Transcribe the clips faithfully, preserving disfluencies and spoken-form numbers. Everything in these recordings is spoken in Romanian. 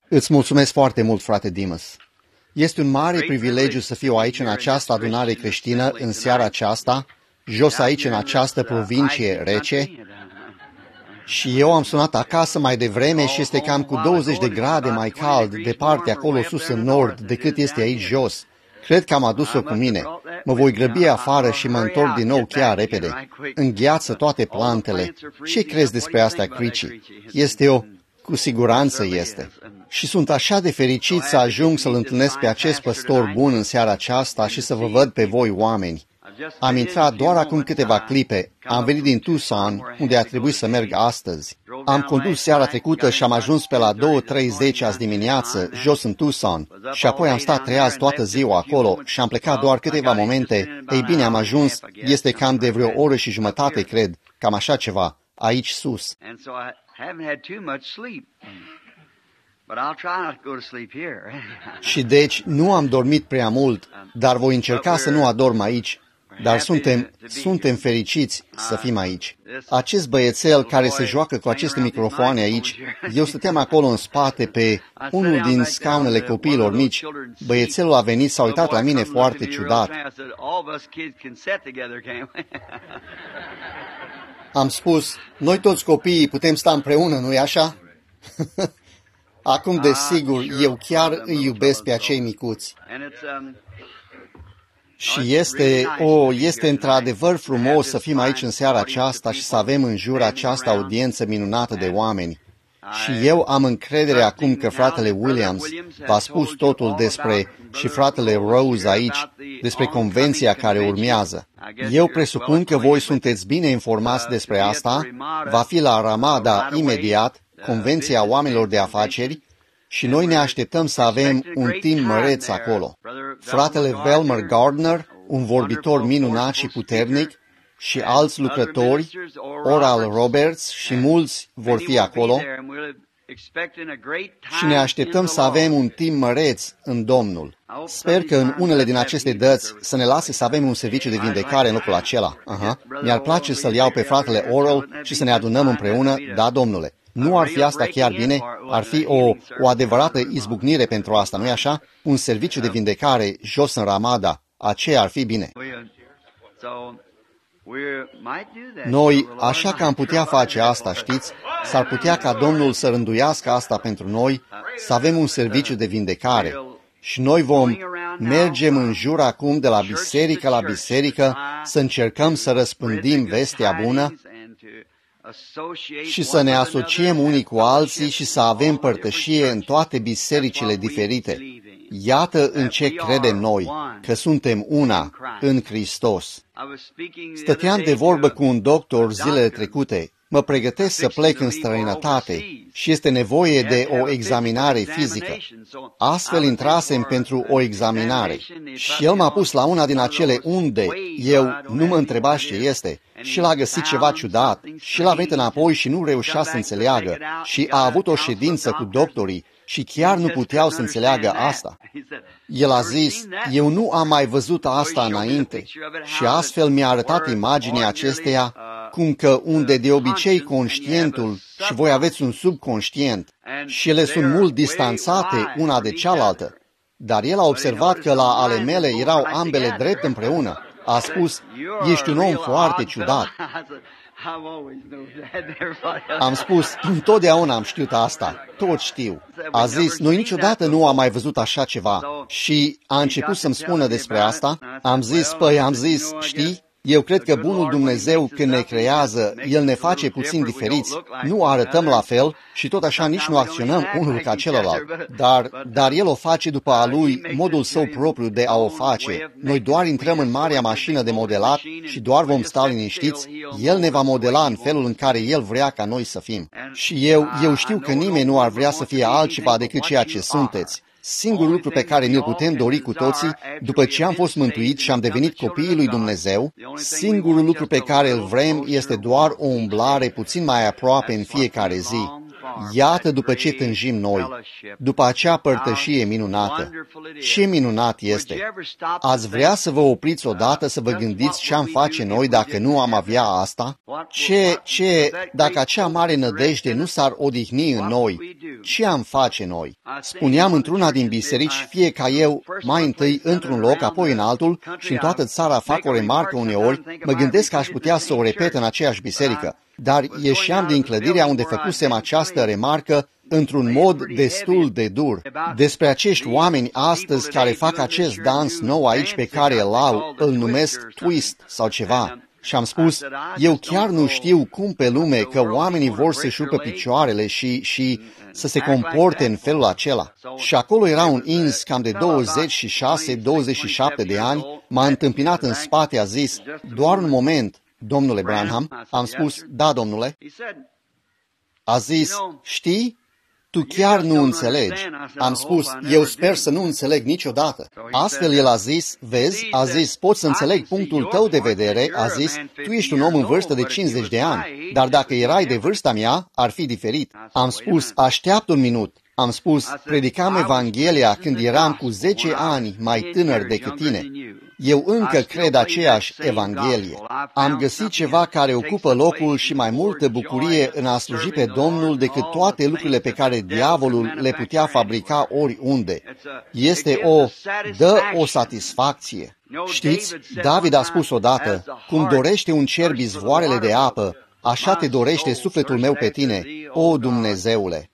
Îți mulțumesc foarte mult, frate Dimas. Este un mare privilegiu să fiu aici în această adunare creștină în seara aceasta, jos aici în această provincie rece. Și eu am sunat acasă mai devreme și este cam cu douăzeci de grade mai cald departe acolo sus în nord decât este aici jos. Cred că am adus-o cu mine. Mă voi grăbi afară și mă întorc din nou chiar repede. Îngheață toate plantele. Ce crezi despre asta, Crici? Este o... Cu siguranță este. Și sunt așa de fericit să ajung să-l întâlnesc pe acest păstor bun în seara aceasta și să vă văd pe voi oameni. Am intrat doar acum câteva clipe. Am venit din Tucson, unde a trebuit să merg astăzi. Am condus seara trecută și am ajuns pe la două treizeci azi dimineață, jos în Tucson, și apoi am stat treaz toată ziua acolo și am plecat doar câteva momente. Ei bine, am ajuns, este cam de vreo oră și jumătate, cred, cam așa ceva, aici sus. Și deci nu am dormit prea mult, dar voi încerca să nu adorm aici. Dar suntem, suntem fericiți să fim aici. Acest băiețel care se joacă cu aceste microfoane aici, eu stăteam acolo în spate pe unul din scaunele copiilor mici. Băiețelul a venit, s-a uitat la mine foarte ciudat. Am spus, noi toți copiii putem sta împreună, nu-i așa? Acum, desigur, eu chiar îi iubesc pe acei micuți. Și este, o, este într-adevăr frumos să fim aici în seara aceasta și să avem în jur această audiență minunată de oameni. Și eu am încredere acum că fratele Williams v-a spus totul despre, și fratele Rose aici, despre convenția care urmează. Eu presupun că voi sunteți bine informați despre asta. Va fi la Ramada imediat, Convenția Oamenilor de Afaceri, și noi ne așteptăm să avem un timp măreț acolo. Fratele Velmer Gardner, un vorbitor minunat și puternic, și alți lucrători, Oral Roberts și mulți vor fi acolo, și ne așteptăm să avem un timp măreț în Domnul. Sper că în unele din aceste dăți să ne lase să avem un serviciu de vindecare în locul acela. Aha. Mi-ar place să-l iau pe fratele Oral și să ne adunăm împreună, da, Domnule. Nu ar fi asta chiar bine? Ar fi o, o adevărată izbucnire pentru asta, nu-i așa? Un serviciu de vindecare jos în Ramada, aceea ar fi bine. Noi, așa că am putea face asta, știți? S-ar putea ca Domnul să rânduiască asta pentru noi, să avem un serviciu de vindecare. Și noi vom mergem în jur acum de la biserică la biserică să încercăm să răspândim vestea bună și să ne asociem unii cu alții și să avem părtășie în toate bisericile diferite. Iată în ce credem noi, că suntem una în Hristos. Stăteam de vorbă cu un doctor zilele trecute. Mă pregătesc să plec în străinătate și este nevoie de o examinare fizică. Astfel intrasem pentru o examinare și el m-a pus la una din acele unde eu nu mă întrebați ce este și l-a găsit ceva ciudat și l-a venit înapoi și nu reușea să înțeleagă și a avut o ședință cu doctorii și chiar nu puteau să înțeleagă asta. El a zis, eu nu am mai văzut asta înainte și astfel mi-a arătat imaginea acesteia, cum că unde de obicei conștientul și voi aveți un subconștient și ele sunt mult distanțate una de cealaltă, dar el a observat că la ale mele erau ambele drept împreună. A spus, ești un om foarte ciudat. Am spus, întotdeauna am știut asta, tot știu. A zis, noi niciodată nu am mai văzut așa ceva. Și a început să-mi spună despre asta. Am zis, păi, am zis, știi, eu cred că bunul Dumnezeu când ne creează, El ne face puțin diferiți. Nu arătăm la fel și tot așa nici nu acționăm unul ca celălalt. Dar, dar El o face după a Lui, modul Său propriu de a o face. Noi doar intrăm în marea mașină de modelat și doar vom sta liniștiți. El ne va modela în felul în care El vrea ca noi să fim. Și eu, eu știu că nimeni nu ar vrea să fie altceva decât ceea ce sunteți. Singurul lucru pe care ne-l putem dori cu toții, după ce am fost mântuiți și am devenit copiii lui Dumnezeu, singurul lucru pe care îl vrem este doar o umblare puțin mai aproape în fiecare zi. Iată după ce tânjim noi, după acea părtășie minunată. Ce minunat este! Ați vrea să vă opriți odată să vă gândiți ce am face noi dacă nu am avea asta? Ce, ce, dacă acea mare nădejde nu s-ar odihni în noi, ce am face noi? Spuneam într-una din biserici, fie ca eu mai întâi într-un loc, apoi în altul și în toată țara fac o remarcă uneori, mă gândesc că aș putea să o repet în aceeași biserică, dar ieșeam din clădirea unde făcusem această remarcă într-un mod destul de dur. Despre acești oameni astăzi care fac acest dans nou aici pe care îl au, îl numesc twist sau ceva. Și am spus, eu chiar nu știu cum pe lume că oamenii vor să-și rupă picioarele și, și să se comporte în felul acela. Și acolo era un ins cam de douăzeci și șase douăzeci și șapte de ani, m-a întâmpinat în spate, a zis, doar un moment, domnule Branham. Am spus, da, domnule. A zis, știi? Tu chiar nu înțelegi. Am spus, eu sper să nu înțeleg niciodată. Astfel el a zis, vezi, a zis, pot să înțeleg punctul tău de vedere, a zis, tu ești un om în vârstă de cincizeci de ani, dar dacă erai de vârsta mea, ar fi diferit. Am spus, așteaptă un minut. Am spus, predicam Evanghelia când eram cu zece ani mai tânăr decât tine. Eu încă cred aceeași Evanghelie. Am găsit ceva care ocupă locul și mai multă bucurie în a sluji pe Domnul decât toate lucrurile pe care diavolul le putea fabrica oriunde. Este o, dă o satisfacție. Știți, David a spus odată, cum dorește un cer izvoarele de apă, așa te dorește sufletul meu pe tine, o Dumnezeule.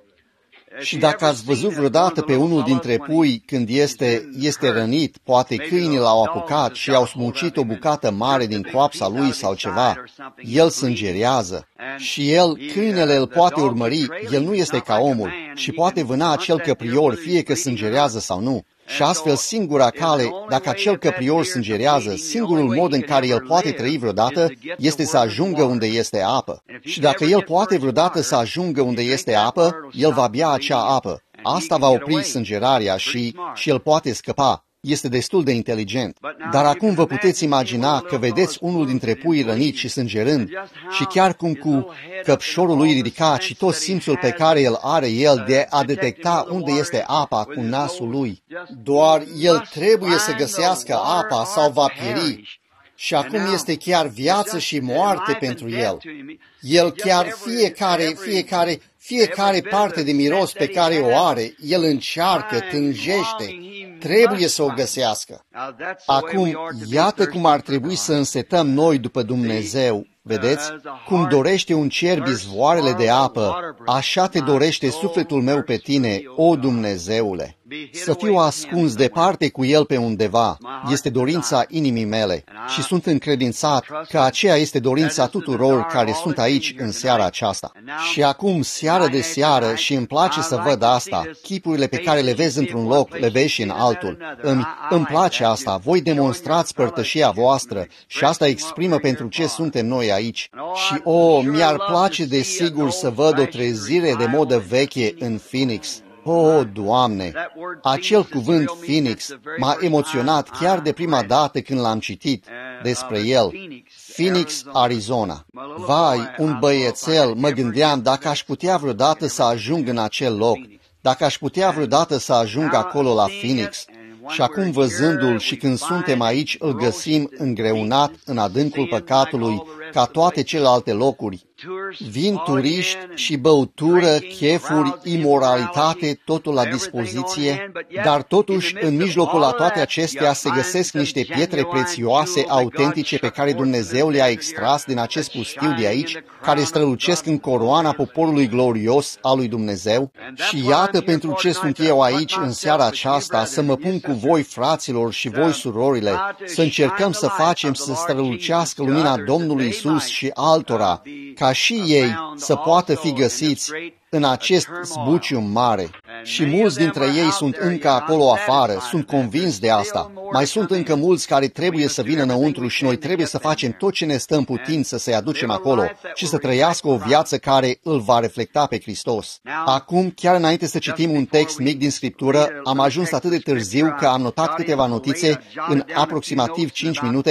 Și dacă ați văzut vreodată pe unul dintre pui când este, este rănit, poate câinii l-au apucat și au smucit o bucată mare din coapsa lui sau ceva, el sângerează și el, câinele îl poate urmări, el nu este ca omul și poate vâna acel căprior, fie că sângerează sau nu. Și astfel singura cale, dacă acel căprior sângerează, singurul mod în care el poate trăi vreodată este să ajungă unde este apă. Și dacă el poate vreodată să ajungă unde este apă, el va bea acea apă. Asta va opri sângerarea și, și el poate scăpa. Este destul de inteligent. Dar acum vă puteți imagina că vedeți unul dintre puii răniți și sângerând și chiar cum cu căpșorul lui ridicat și tot simțul pe care îl are el de a detecta unde este apa cu nasul lui. Doar el trebuie să găsească apa sau va pieri. Și acum este chiar viață și moarte pentru el. El chiar fiecare, fiecare, fiecare parte de miros pe care o are, el încearcă, tânjește, trebuie să o găsească. Acum, iată cum ar trebui să însetăm noi după Dumnezeu. Vedeți? Cum dorește un cer izvoarele de apă, așa te dorește sufletul meu pe tine, o Dumnezeule. Să fiu ascuns departe cu el pe undeva, este dorința inimii mele și sunt încredințat că aceea este dorința tuturor care sunt aici în seara aceasta. Și acum, seară de seară, și îmi place să văd asta, chipurile pe care le vezi într-un loc, le vezi și în altul. Îmi, îmi place asta, voi demonstrați părtășia voastră și asta exprimă pentru ce suntem noi aici. Și, o, oh, mi-ar place de sigur să văd o trezire de modă veche în Phoenix. O, oh, Doamne, acel cuvânt Phoenix m-a emoționat chiar de prima dată când l-am citit despre el. Phoenix, Arizona. Vai, un băiețel, mă gândeam dacă aș putea vreodată să ajung în acel loc, dacă aș putea vreodată să ajung acolo la Phoenix. Și acum văzându-l și când suntem aici, îl găsim îngreunat în adâncul păcatului, ca toate celelalte locuri. Vin turiști și băutură, chefuri, imoralitate, totul la dispoziție, dar totuși în mijlocul la toate acestea se găsesc niște pietre prețioase, autentice, pe care Dumnezeu le-a extras din acest pustiu de aici, care strălucesc în coroana poporului glorios al lui Dumnezeu. Și iată pentru ce sunt eu aici în seara aceasta, să mă pun cu voi, fraților, și voi, surorile, să încercăm să facem să strălucească lumina Domnului Isus și altora, ca și ei să poată fi găsiți în acest zbucium mare. Și mulți dintre ei sunt încă acolo afară, sunt convins de asta. Mai sunt încă mulți care trebuie să vină înăuntru și noi trebuie să facem tot ce ne stă în putință să-i aducem acolo și să trăiască o viață care îl va reflecta pe Hristos. Acum, chiar înainte să citim un text mic din Scriptură, am ajuns atât de târziu că am notat câteva notițe în aproximativ cinci minute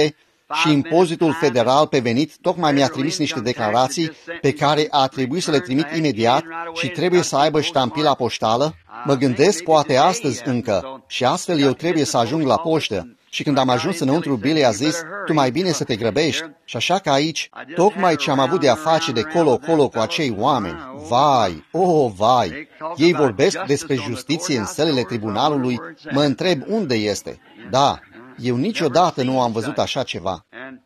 Și impozitul federal pe venit tocmai mi-a trimis niște declarații pe care a trebuit să le trimit imediat și trebuie să aibă ștampila poștală. Mă gândesc poate astăzi încă și astfel eu trebuie să ajung la poștă. Și când am ajuns înăuntru, Billy a zis, tu mai bine să te grăbești. Și așa că aici, tocmai ce am avut de a face de colo-colo cu acei oameni, vai, oh, vai, ei vorbesc despre justiție în sălile tribunalului, mă întreb unde este. Da, eu niciodată nu am văzut așa ceva.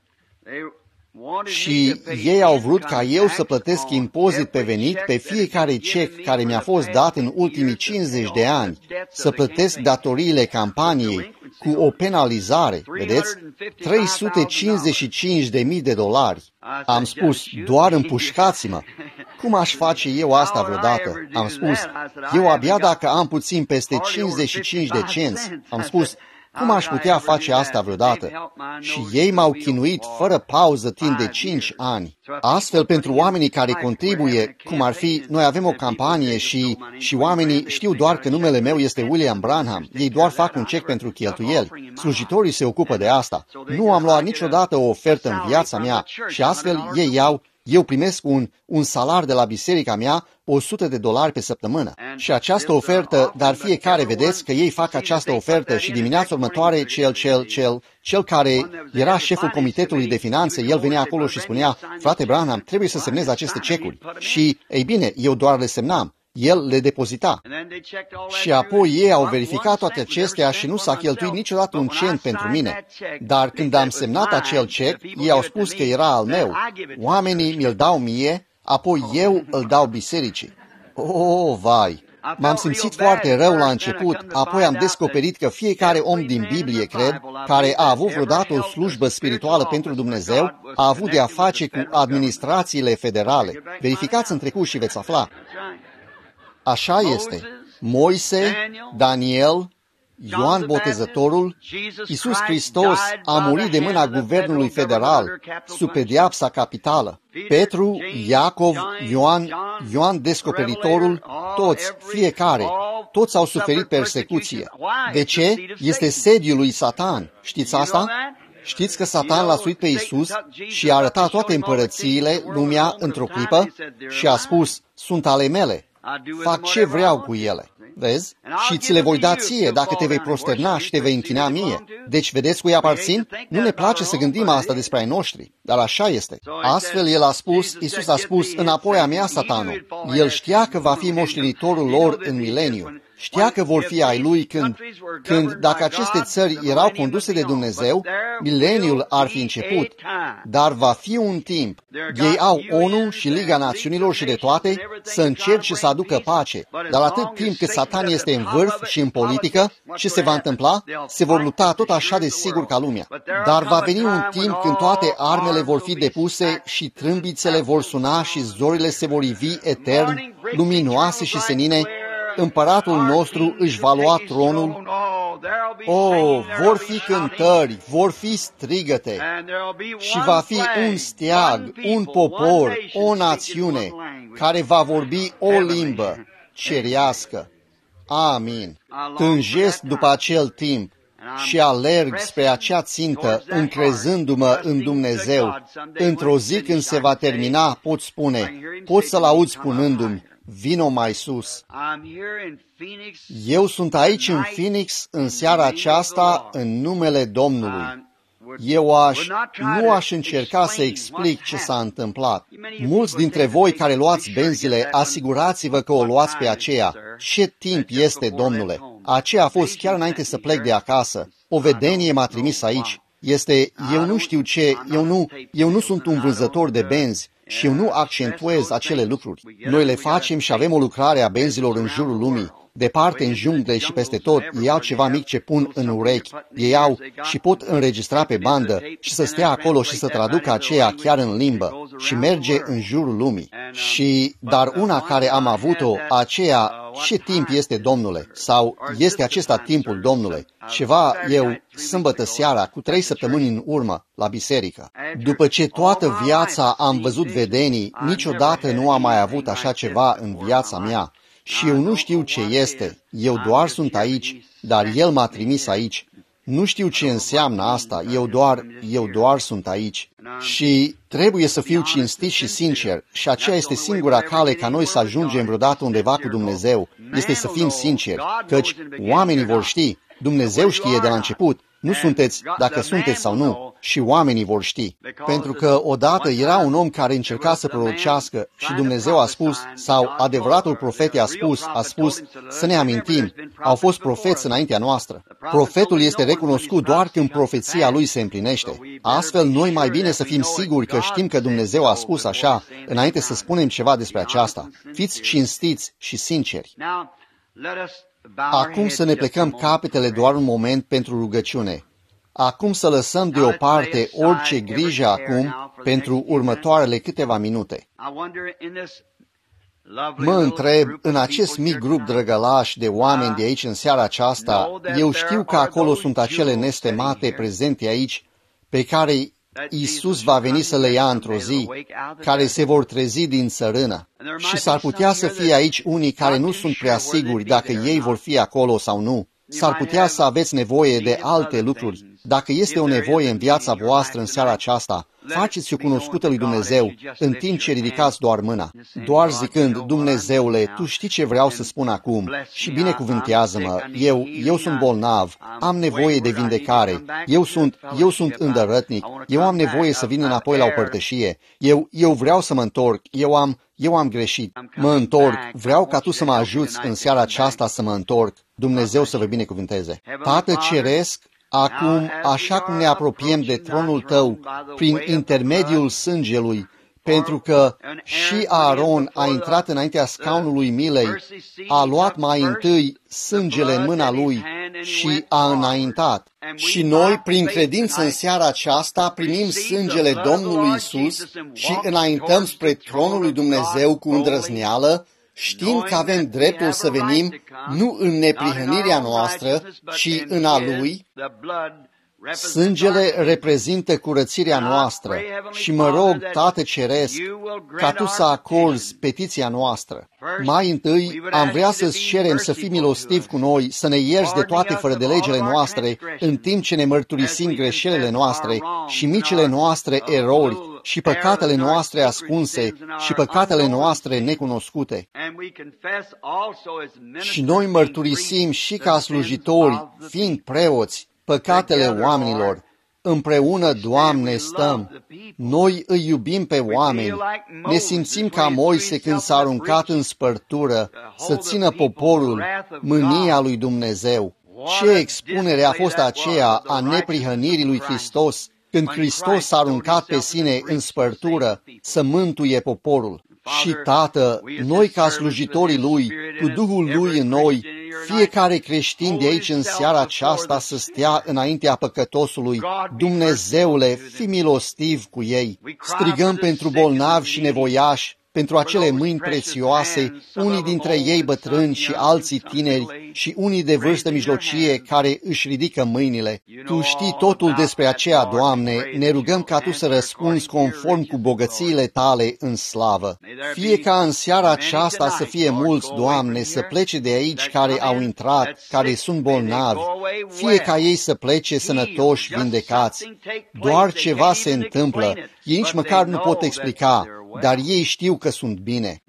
Și ei au vrut ca eu să plătesc impozit pe venit pe fiecare cec care mi-a fost dat în ultimii cincizeci de ani, să plătesc datoriile campaniei cu o penalizare, vedeți? trei sute cincizeci și cinci de mii de dolari. Am spus, doar împușcați-mă. Cum aș face eu asta vreodată? Am spus, eu abia dacă am puțin peste cincizeci și cinci de cenți. Am spus, cum aș putea face asta vreodată? Și ei m-au chinuit fără pauză timp de cinci ani. Astfel, pentru oamenii care contribuie, cum ar fi, noi avem o campanie și, și oamenii știu doar că numele meu este William Branham. Ei doar fac un cec pentru cheltuieli. Slujitorii se ocupă de asta. Nu am luat niciodată o ofertă în viața mea și astfel ei iau, eu primesc un, un salar de la biserica mea, o sută de dolari pe săptămână. Și această ofertă, dar fiecare vedeți că ei fac această ofertă și dimineața următoare cel, cel, cel, cel care era șeful comitetului de finanțe, el venea acolo și spunea, frate Branham, trebuie să semnezi aceste cecuri. Și, ei bine, eu doar le semnam. El le depozita. Și apoi ei au verificat toate acestea și nu s-a cheltuit niciodată un cent pentru mine. Dar când am semnat acel cec, ei au spus că era al meu. Oamenii mi-l dau mie, apoi eu îl dau bisericii. Oh, vai! M-am simțit foarte rău la început, apoi am descoperit că fiecare om din Biblie, cred, care a avut vreodată o slujbă spirituală pentru Dumnezeu, a avut de a face cu administrațiile federale. Verificați în trecut și veți afla. Așa este. Moise, Daniel, Ioan Botezătorul, Iisus Hristos a murit de mâna guvernului federal sub pedeapsa capitală. Petru, Iacov, Ioan, Ioan Descoperitorul, toți, fiecare, toți au suferit persecuție. De ce? Este sediul lui Satan. Știți asta? Știți că Satan l-a suit pe Iisus și a arătat toate împărățiile, lumea, într-o clipă și a spus, sunt ale mele. Fac ce vreau cu ele. Vezi? Și ți le voi da ție dacă te vei prosterna și te vei închina mie. Deci vedeți cui aparțin? Nu ne place să gândim asta despre ai noștri, dar așa este. Astfel el a spus, Iisus a spus, înapoi a mea, Satanul. El știa că va fi moștenitorul lor în mileniu. Știa că vor fi ai lui când, când, dacă aceste țări erau conduse de Dumnezeu, mileniul ar fi început. Dar va fi un timp. Ei au O N U și Liga Națiunilor și de toate să încerce să aducă pace. Dar atât timp cât Satan este în vârf și în politică, ce se va întâmpla? Se vor lupta tot așa de sigur ca lumea. Dar va veni un timp când toate armele vor fi depuse și trâmbițele vor suna și zorile se vor ivi etern, luminoase și senine. Împăratul nostru își va lua tronul. Oh, vor fi cântări, vor fi strigăte și va fi un steag, un popor, o națiune care va vorbi o limbă cerească. Amin. Tânjesc după acel timp și alerg spre acea țintă, încrezându-mă în Dumnezeu. Într-o zi când se va termina, pot spune, pot să-L aud spunându-mi, vino mai sus. Eu sunt aici în Phoenix în seara aceasta în numele Domnului. Eu aș, nu aș încerca să explic ce s-a întâmplat. Mulți dintre voi care luați benzile, asigurați-vă că o luați pe aceea. Ce timp este, Domnule? Aceea a fost chiar înainte să plec de acasă. O vedenie m-a trimis aici. Este, eu nu știu ce, eu nu, eu nu sunt un vânzător de benzi. Și eu nu accentuez acele lucruri. Noi le facem și avem o lucrare a benzilor în jurul lumii. Departe, în jungle și peste tot, ei au ceva mic ce pun în urechi. Ei au și pot înregistra pe bandă și să stea acolo și să traducă aceea chiar în limbă și merge în jurul lumii. Și, dar una care am avut-o, aceea, ce timp este, Domnule? Sau este acesta timpul, Domnule? Ceva, eu, sâmbătă seara, cu trei săptămâni în urmă, la biserică. După ce toată viața am văzut vedenii, niciodată nu am mai avut așa ceva în viața mea. Și eu nu știu ce este, eu doar sunt aici, dar El m-a trimis aici. Nu știu ce înseamnă asta, eu doar, eu doar sunt aici. Și trebuie să fiu cinstit și sincer, și aceea este singura cale ca noi să ajungem vreodată undeva cu Dumnezeu, este să fim sinceri, căci oamenii vor ști, Dumnezeu știe de la început, nu sunteți dacă sunteți sau nu, și oamenii vor ști. Pentru că odată era un om care încerca să prorocească și Dumnezeu a spus, sau adevăratul profet a spus, a spus, să ne amintim, au fost profeți înaintea noastră. Profetul este recunoscut doar când profeția lui se împlinește. Astfel, noi mai bine să fim siguri că știm că Dumnezeu a spus așa, înainte să spunem ceva despre aceasta. Fiți cinstiți și sinceri. Acum să ne plecăm capetele doar un moment pentru rugăciune. Acum să lăsăm deoparte orice grijă acum pentru următoarele câteva minute. Mă întreb, în acest mic grup drăgălaș de oameni de aici în seara aceasta, eu știu că acolo sunt acele nestemate prezente aici, pe care Iisus va veni să le ia într-o zi, care se vor trezi din țărână. Și s-ar putea să fie aici unii care nu sunt prea siguri dacă ei vor fi acolo sau nu. S-ar putea să aveți nevoie de alte lucruri. Dacă este o nevoie în viața voastră în seara aceasta, faceți-o cunoscută lui Dumnezeu, în timp ce ridicați doar mâna, doar zicând, Dumnezeule, Tu știi ce vreau să spun acum și binecuvântează-mă, eu, eu sunt bolnav, am nevoie de vindecare, eu sunt, eu sunt îndărătnic, eu am nevoie să vin înapoi la o părtășie, eu, eu vreau să mă întorc, eu am, eu am greșit, mă întorc, vreau ca Tu să mă ajuți în seara aceasta să mă întorc, Dumnezeu să vă binecuvânteze. Tată Ceresc, acum, așa cum ne apropiem de tronul Tău, prin intermediul sângelui, pentru că și Aaron a intrat înaintea scaunului milei, a luat mai întâi sângele în mâna lui și a înaintat. Și noi, prin credință în seara aceasta, primim sângele Domnului Iisus și înaintăm spre tronul lui Dumnezeu cu îndrăzneală, știind că avem dreptul să venim nu în neprihănirea noastră, ci în a Lui. Sângele reprezintă curățirea noastră și mă rog, Tată Ceresc, ca Tu să acorzi petiția noastră. Mai întâi, am vrea să-ți cerem să fii milostiv cu noi, să ne ierți de toate fără de legile noastre, în timp ce ne mărturisim greșelile noastre și micile noastre erori și păcatele noastre ascunse și păcatele noastre necunoscute. Și noi mărturisim și ca slujitori, fiind preoți, păcatele oamenilor. Împreună, Doamne, stăm. Noi îi iubim pe oameni. Ne simțim ca Moise când s-a aruncat în spărtură să țină poporul, mânia lui Dumnezeu. Ce expunere a fost aceea a neprihănirii lui Hristos, când Hristos s-a aruncat pe sine în spărtură să mântuie poporul. Și, Tată, noi ca slujitorii Lui, cu Duhul Lui în noi, fiecare creștin de aici în seara aceasta să stea înaintea păcătosului, Dumnezeule, fii milostiv cu ei. Strigăm pentru bolnavi și nevoiași, pentru acele mâini prețioase, unii dintre ei bătrâni și alții tineri și unii de vârstă mijlocie care își ridică mâinile. Tu știi totul despre aceea, Doamne, ne rugăm ca Tu să răspunzi conform cu bogățiile Tale în slavă. Fie ca în seara aceasta să fie mulți, Doamne, să plece de aici care au intrat, care sunt bolnavi, fie ca ei să plece sănătoși, vindecați. Doar ceva se întâmplă, ei nici măcar nu pot explica, dar ei știu că sunt bine.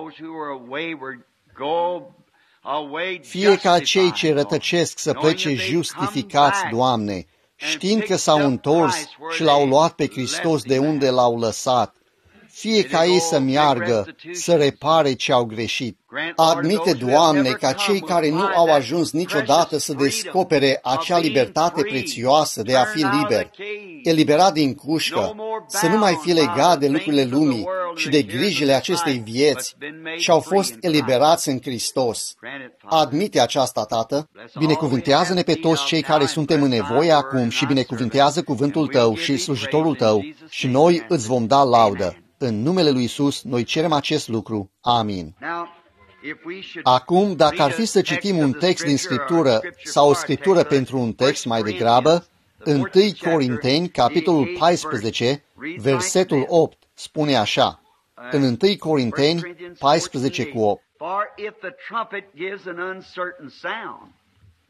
Fie ca cei ce rătăcesc să plece justificați, Doamne, știind că s-au întors și l-au luat pe Hristos de unde l-au lăsat. Fie ca ei să meargă, să repare ce au greșit. Admite, Doamne, ca cei care nu au ajuns niciodată să descopere acea libertate prețioasă de a fi liber, eliberat din cușcă, să nu mai fi legat de lucrurile lumii și de grijile acestei vieți, și au fost eliberați în Hristos. Admite aceasta, Tată. Binecuvântează-ne pe toți cei care suntem în nevoie acum și binecuvântează cuvântul Tău și slujitorul Tău și noi îți vom da laudă. În numele lui Iisus, noi cerem acest lucru. Amin. Acum, dacă ar fi să citim un text din Scriptură sau o Scriptură pentru un text mai degrabă, întâi Corinteni, capitolul paisprezece, versetul opt, spune așa, în întâi Corinteni paisprezece cu opt.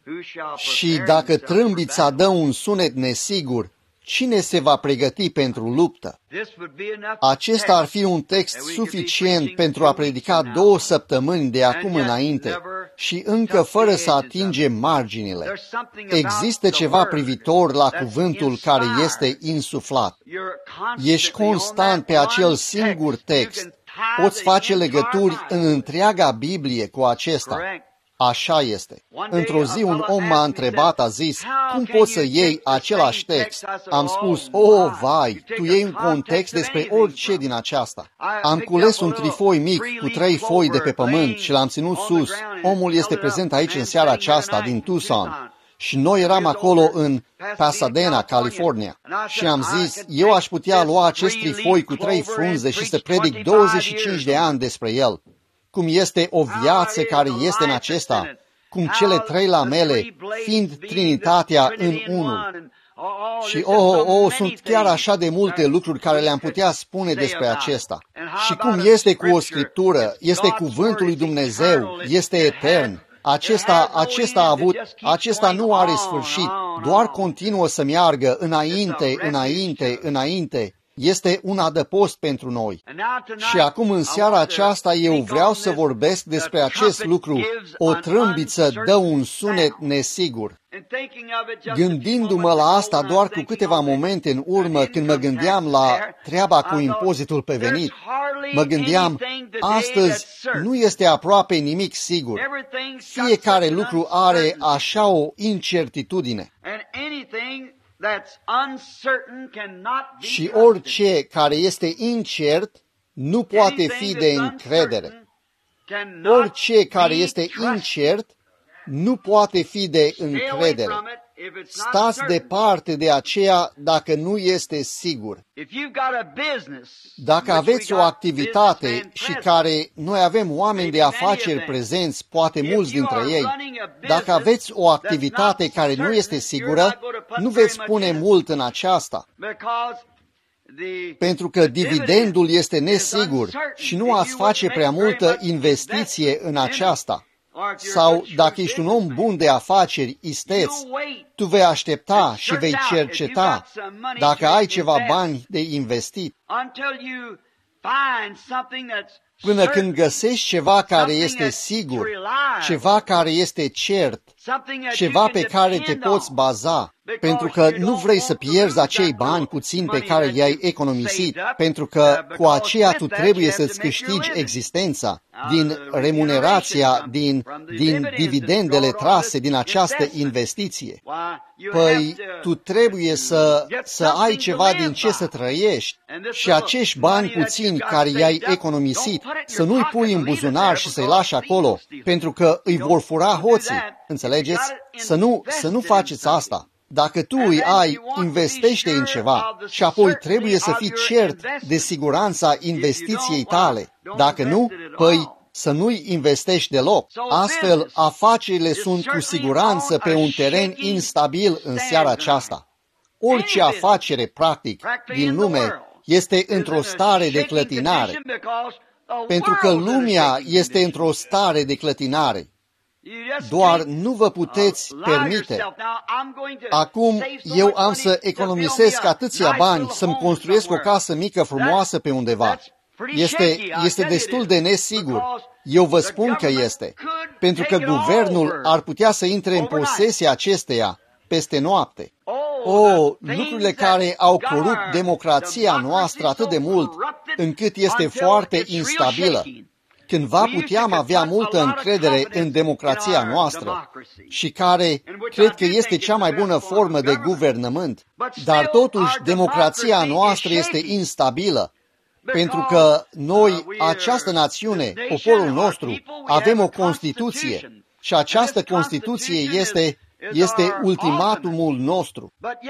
Și dacă trâmbița dă un sunet nesigur, cine se va pregăti pentru luptă? Acesta ar fi un text suficient pentru a predica două săptămâni de acum înainte și încă fără să atingem marginile. Există ceva privitor la cuvântul care este insuflat. Ești constant pe acel singur text. Poți face legături în întreaga Biblie cu acesta. Așa este. Într-o zi un om m-a întrebat, a zis, cum poți să iei același text? Am spus, oh, vai, tu iei un context despre orice din aceasta. Am cules un trifoi mic cu trei foi de pe pământ și l-am ținut sus. Omul este prezent aici în seara aceasta din Tucson. Și noi eram acolo în Pasadena, California. Și am zis, eu aș putea lua acest trifoi cu trei frunze și să predic douăzeci și cinci de ani despre el. Cum este o viață care este în acesta, cum cele trei lamele, fiind Trinitatea în unul. Și, oh, oh, sunt chiar așa de multe lucruri care le-am putea spune despre acesta. Și cum este cu o scriptură, este cuvântul lui Dumnezeu, este etern. Acesta, acesta a avut, acesta nu are sfârșit, doar continuă să meargă înainte, înainte, înainte. Este un adăpost pentru noi. Și acum în seara aceasta eu vreau să vorbesc despre acest lucru. O trâmbiță dă un sunet nesigur. Gândindu-mă la asta doar cu câteva momente în urmă, când mă gândeam la treaba cu impozitul pe venit, mă gândeam, astăzi nu este aproape nimic sigur. Fiecare lucru are așa o incertitudine. Și orice care este incert nu poate fi de încredere. Orice care este incert nu poate fi de încredere. Stați departe de aceea dacă nu este sigur. Dacă aveți o activitate și care noi avem oameni de afaceri prezenți, poate mulți dintre ei, dacă aveți o activitate care nu este sigură, nu veți pune mult în aceasta. Pentru că dividendul este nesigur și nu ați face prea multă investiție în aceasta. Sau, dacă ești un om bun de afaceri, isteț, tu vei aștepta și vei cerceta dacă ai ceva bani de investit, până când găsești ceva care este sigur, ceva care este cert, ceva pe care te poți baza, pentru că nu vrei să pierzi acei bani puțini pe care i-ai economisit, pentru că cu aceea tu trebuie să-ți câștigi existența din remunerația, din, din dividendele trase din această investiție. Păi, tu trebuie să, să ai ceva din ce să trăiești și acești bani puțini care i-ai economisit, să nu-i pui în buzunar și să-i lași acolo, pentru că îi vor fura hoții. Înțelegeți? Să nu, să nu faceți asta. Dacă tu îi ai, investește în ceva și apoi trebuie să fii cert de siguranța investiției tale. Dacă nu, păi să nu-i investești deloc. Astfel, afacerile sunt cu siguranță pe un teren instabil în seara aceasta. Orice afacere, practic, din lume este într-o stare de clătinare, pentru că lumea este într-o stare de clătinare. Doar nu vă puteți permite. Acum eu am să economisesc atâția bani să-mi construiesc o casă mică frumoasă pe undeva. Este, este destul de nesigur. Eu vă spun că este. Pentru că guvernul ar putea să intre în posesia acesteia peste noapte. Oh, lucrurile care au corupt democrația noastră atât de mult, încât este foarte instabilă. Cândva puteam avea multă încredere în democrația noastră și care cred că este cea mai bună formă de guvernământ, dar totuși democrația noastră este instabilă, pentru că noi, această națiune, poporul nostru, avem o Constituție și această Constituție este, este ultimatumul nostru.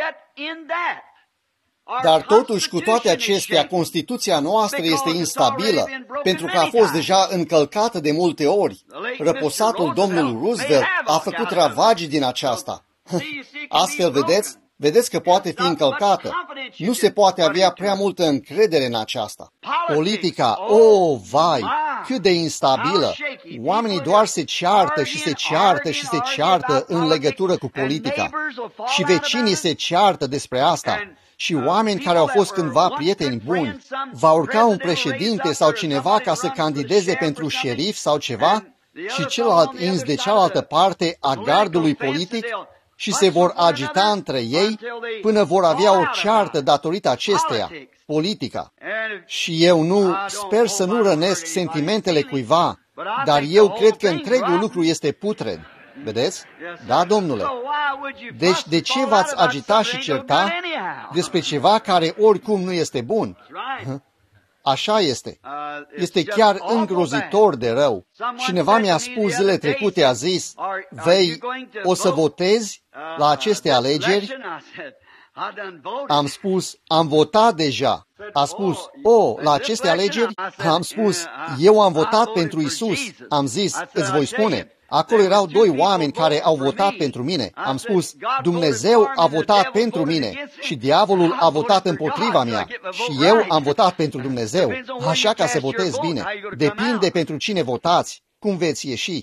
Dar totuși, cu toate acestea, Constituția noastră este instabilă, pentru că a fost deja încălcată de multe ori. Răposatul domnul Roosevelt a făcut ravagii din aceasta. Astfel, vedeți, vedeți că poate fi încălcată. Nu se poate avea prea multă încredere în aceasta. Politica, oh, vai, cât de instabilă. Oamenii doar se ceartă și se ceartă și se ceartă în legătură cu politica. Și vecinii se ceartă despre asta. Și oameni care au fost cândva prieteni buni, va urca un președinte sau cineva ca să candideze pentru șerif sau ceva și celălalt ins de cealaltă parte a gardului politic și se vor agita între ei până vor avea o ceartă datorită acesteia, politica. Și eu nu, sper să nu rănesc sentimentele cuiva, dar eu cred că întregul lucru este putred. Vedeți? Da, domnule. Deci de ce v-ați agita și certa despre ceva care oricum nu este bun? Așa este. Este chiar îngrozitor de rău. Cineva mi-a spus zilele trecute, a zis, vei, o să votezi la aceste alegeri? Am spus, am votat deja. A spus, o, la aceste alegeri? Am spus, eu am votat pentru Isus. Am zis, îți voi spune. Acolo erau doi oameni care au votat pentru mine. Am spus, Dumnezeu a votat pentru mine și diavolul a votat împotriva mea și eu am votat pentru Dumnezeu. Așa ca să votez bine. Depinde pentru cine votați, cum veți ieși.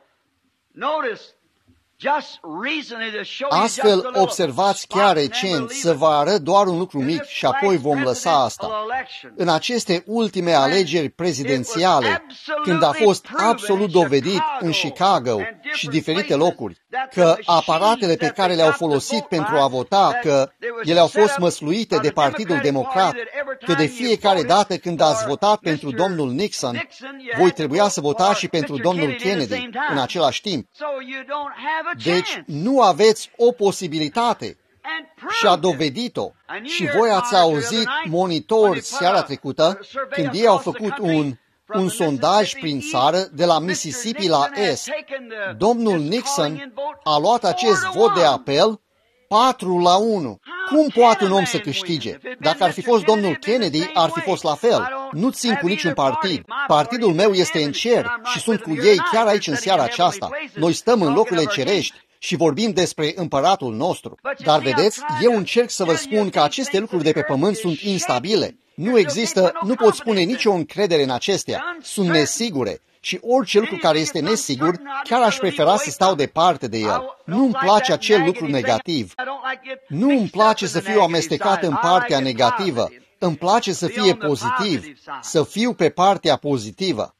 Astfel, observați chiar recent, să vă arăt doar un lucru mic și apoi vom lăsa asta. În aceste ultime alegeri prezidențiale, când a fost absolut dovedit în Chicago și diferite locuri că aparatele pe care le-au folosit pentru a vota, că ele au fost măsluite de Partidul Democrat, că de fiecare dată când ați votat pentru domnul Nixon, voi trebuia să votați și pentru domnul Kennedy în același timp. Deci nu aveți o posibilitate și a dovedit-o. Și voi ați auzit monitori seara trecută când ei au făcut un, un sondaj prin țară de la Mississippi la Est. Domnul Nixon a luat acest vot de apel patru la unu. Cum poate un om să câștige? Dacă ar fi fost domnul Kennedy, ar fi fost la fel. Nu țin cu niciun partid. Partidul meu este în cer și sunt cu ei chiar aici în seara aceasta. Noi stăm în locurile cerești și vorbim despre împăratul nostru. Dar vedeți, eu încerc să vă spun că aceste lucruri de pe pământ sunt instabile. Nu există, nu pot spune nicio încredere în acestea. Sunt nesigure. Și orice lucru care este nesigur, chiar aș prefera să stau departe de el. Nu-mi place acel lucru negativ. Nu îmi place să fiu amestecat în partea negativă. Îmi place să fie pozitiv, să fiu pe partea pozitivă.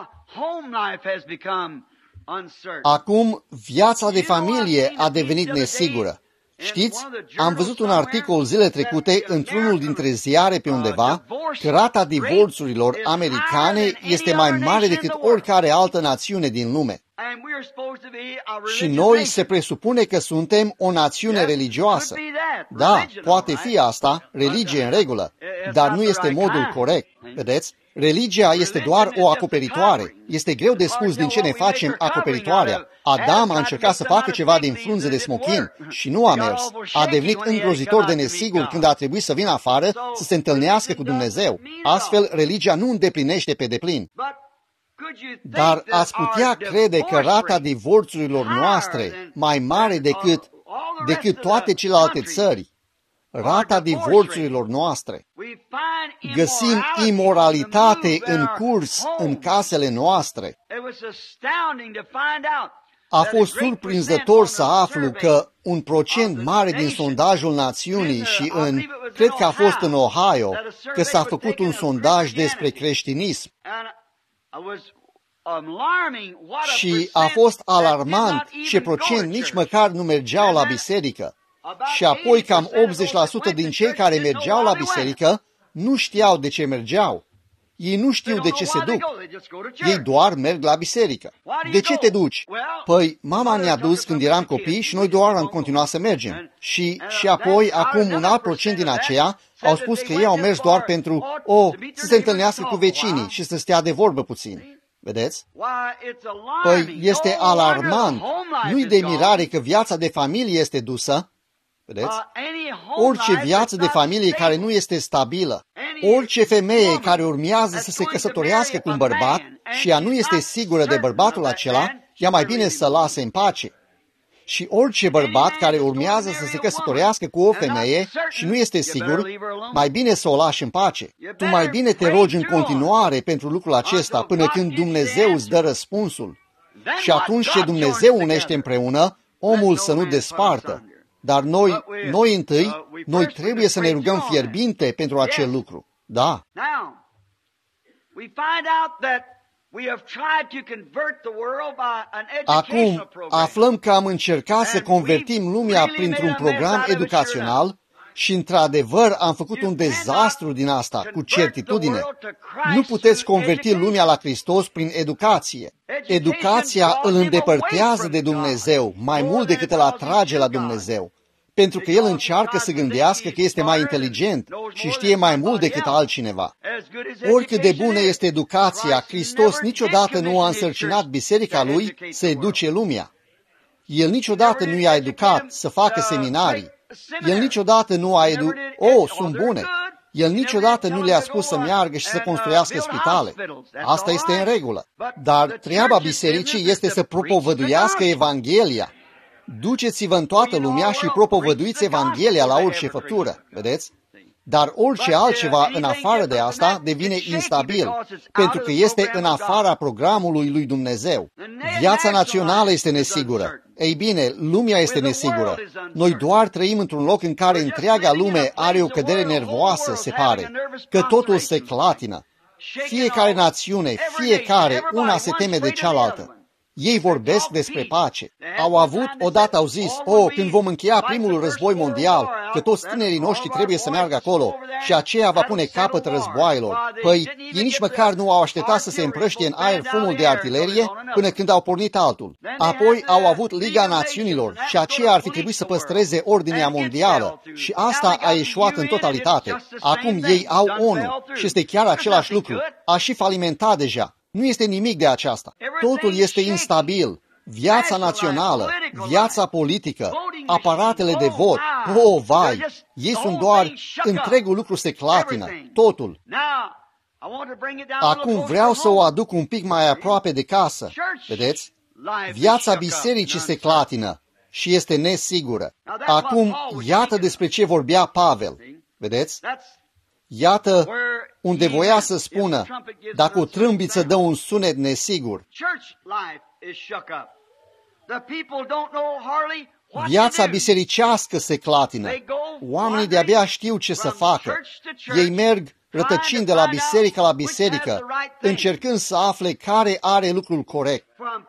Acum, viața de familie a devenit nesigură. Știți, am văzut un articol zile trecute într-unul dintre ziare pe undeva că rata divorțurilor americane este mai mare decât oricare altă națiune din lume. Și noi se presupune că suntem o națiune religioasă. Da, poate fi asta, religie în regulă, dar nu este modul corect. Vedeți? Religia este doar o acoperitoare. Este greu de spus din ce ne facem acoperitoarea. Adam a încercat să facă ceva din frunze de smochin și nu a mers. A devenit îngrozitor de nesigur când a trebuit să vină afară să se întâlnească cu Dumnezeu. Astfel, religia nu îndeplinește pe deplin. Dar ați putea crede că rata divorțurilor noastre mai mare decât, decât toate celelalte țări, rata divorțurilor noastre. Găsim imoralitate în curs în casele noastre. A fost surprinzător să aflu că un procent mare din sondajul națiunii și în, cred că a fost în Ohio, că s-a făcut un sondaj despre creștinism. Și a fost alarmant ce procent nici măcar nu mergeau la biserică. Și apoi cam optzeci la sută din cei care mergeau la biserică nu știau de ce mergeau. Ei nu știu de ce se duc. Ei doar merg la biserică. De ce te duci? Păi, mama ne-a dus când eram copii și noi doar am continuat să mergem. Și, și apoi, acum un alt procent din aceia au spus că ei au mers doar pentru, o, să se întâlnească cu vecinii și să stea de vorbă puțin. Vedeți? Păi, este alarmant. Nu-i de mirare că viața de familie este dusă. Vedeți? Orice viață de familie care nu este stabilă, orice femeie care urmează să se căsătorească cu un bărbat și ea nu este sigură de bărbatul acela, ea mai bine să lase în pace. Și orice bărbat care urmează să se căsătorească cu o femeie și nu este sigur, mai bine să o lași în pace. Tu mai bine te rogi în continuare pentru lucrul acesta până când Dumnezeu îți dă răspunsul. Și atunci ce Dumnezeu unește împreună, omul să nu despartă. Dar noi, noi întâi, noi trebuie să ne rugăm fierbinte pentru acel lucru. Da. Acum aflăm că am încercat să convertim lumea printr-un program educațional și, într-adevăr, am făcut un dezastru din asta, cu certitudine. Nu puteți converti lumea la Hristos prin educație. Educația îl îndepărtează de Dumnezeu mai mult decât îl atrage la Dumnezeu, pentru că el încearcă să gândească că este mai inteligent și știe mai mult decât altcineva. Oricât de bună este educația, Hristos niciodată nu a însărcinat biserica lui să educe lumea. El niciodată nu i-a educat să facă seminarii. El niciodată nu a edu... Oh, sunt bune! El niciodată nu le-a spus să meargă și să construiască spitale. Asta este în regulă. Dar treaba bisericii este să propovăduiască Evanghelia. Duceți-vă în toată lumea și propovăduiți Evanghelia la orice făptură, vedeți? Dar orice altceva în afară de asta devine instabil, pentru că este în afara programului lui Dumnezeu. Viața națională este nesigură. Ei bine, lumea este nesigură. Noi doar trăim într-un loc în care întreaga lume are o cădere nervoasă, se pare, că totul se clatină. Fiecare națiune, fiecare, una se teme de cealaltă. Ei vorbesc despre pace. Au avut, odată au zis, oh, când vom încheia primul război mondial, că toți tinerii noștri trebuie să meargă acolo și aceea va pune capăt războaielor. Păi, ei nici măcar nu au așteptat să se împrăștie în aer fumul de artilerie până când au pornit altul. Apoi au avut Liga Națiunilor și aceea ar fi trebuit să păstreze ordinea mondială și asta a eșuat în totalitate. Acum ei au ONU și este chiar același lucru. A și falimentat deja. Nu este nimic de aceasta. Totul este instabil. Viața națională, viața politică, aparatele de vot. Oh, vai! Ei sunt doar, întregul lucru se clatină. Totul. Acum vreau să o aduc un pic mai aproape de casă. Vedeți? Viața bisericii se clatină și este nesigură. Acum, iată despre ce vorbea Pavel. Vedeți? Iată unde voia să spună, dacă o trâmbiță dă un sunet nesigur. Viața bisericească se clatină. Oamenii de-abia știu ce să facă. Ei merg rătăcind de la biserică la biserică, încercând să afle care are lucrul corect.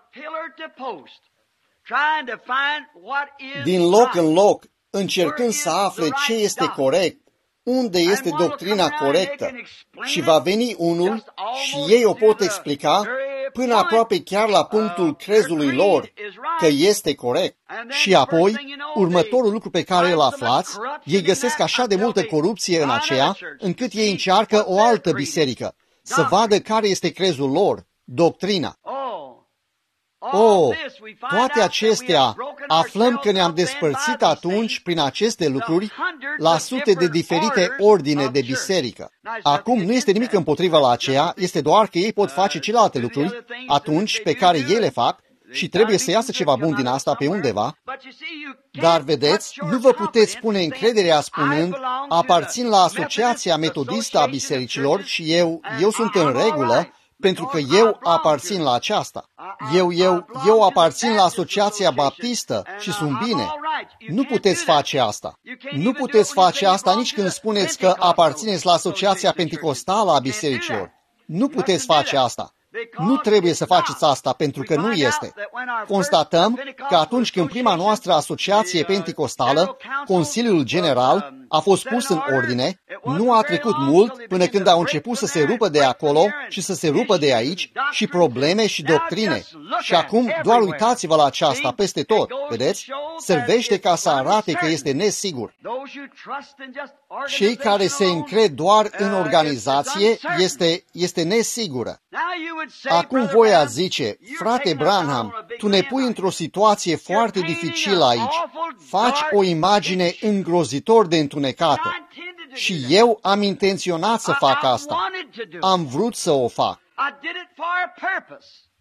Din loc în loc, încercând să afle ce este corect, unde este doctrina corectă. Și va veni unul și ei o pot explica până aproape chiar la punctul crezului lor că este corect. Și apoi, următorul lucru pe care îl aflați, ei găsesc așa de multă corupție în aceea, încât ei încearcă o altă biserică, să vadă care este crezul lor, doctrina. Oh, toate acestea, aflăm că ne-am despărțit atunci prin aceste lucruri la sute de diferite ordine de biserică. Acum nu este nimic împotriva la aceea, este doar că ei pot face celelalte lucruri atunci pe care ei le fac și trebuie să iasă ceva bun din asta pe undeva. Dar vedeți, nu vă puteți pune încrederea spunând, aparțin la Asociația Metodistă a Bisericilor și eu, eu sunt în regulă, pentru că eu aparțin la aceasta. Eu, eu, eu aparțin la Asociația Baptistă și sunt bine. Nu puteți face asta. Nu puteți face asta nici când spuneți că aparțineți la Asociația Penticostală a Bisericilor. Nu puteți face asta. Nu trebuie să faceți asta, pentru că nu este. Constatăm că atunci când prima noastră asociație penticostală, Consiliul General, a fost pus în ordine, nu a trecut mult până când au început să se rupă de acolo și să se rupă de aici și probleme și doctrine. Și acum doar uitați-vă la aceasta peste tot, vedeți? Servește ca să arate că este nesigur. Cei care se încred doar în organizație este, este nesigură. Acum voi ați zice, frate Branham, tu ne pui într-o situație foarte dificilă aici. Faci o imagine îngrozitor de întunecată. Și eu am intenționat să fac asta. Am vrut să o fac.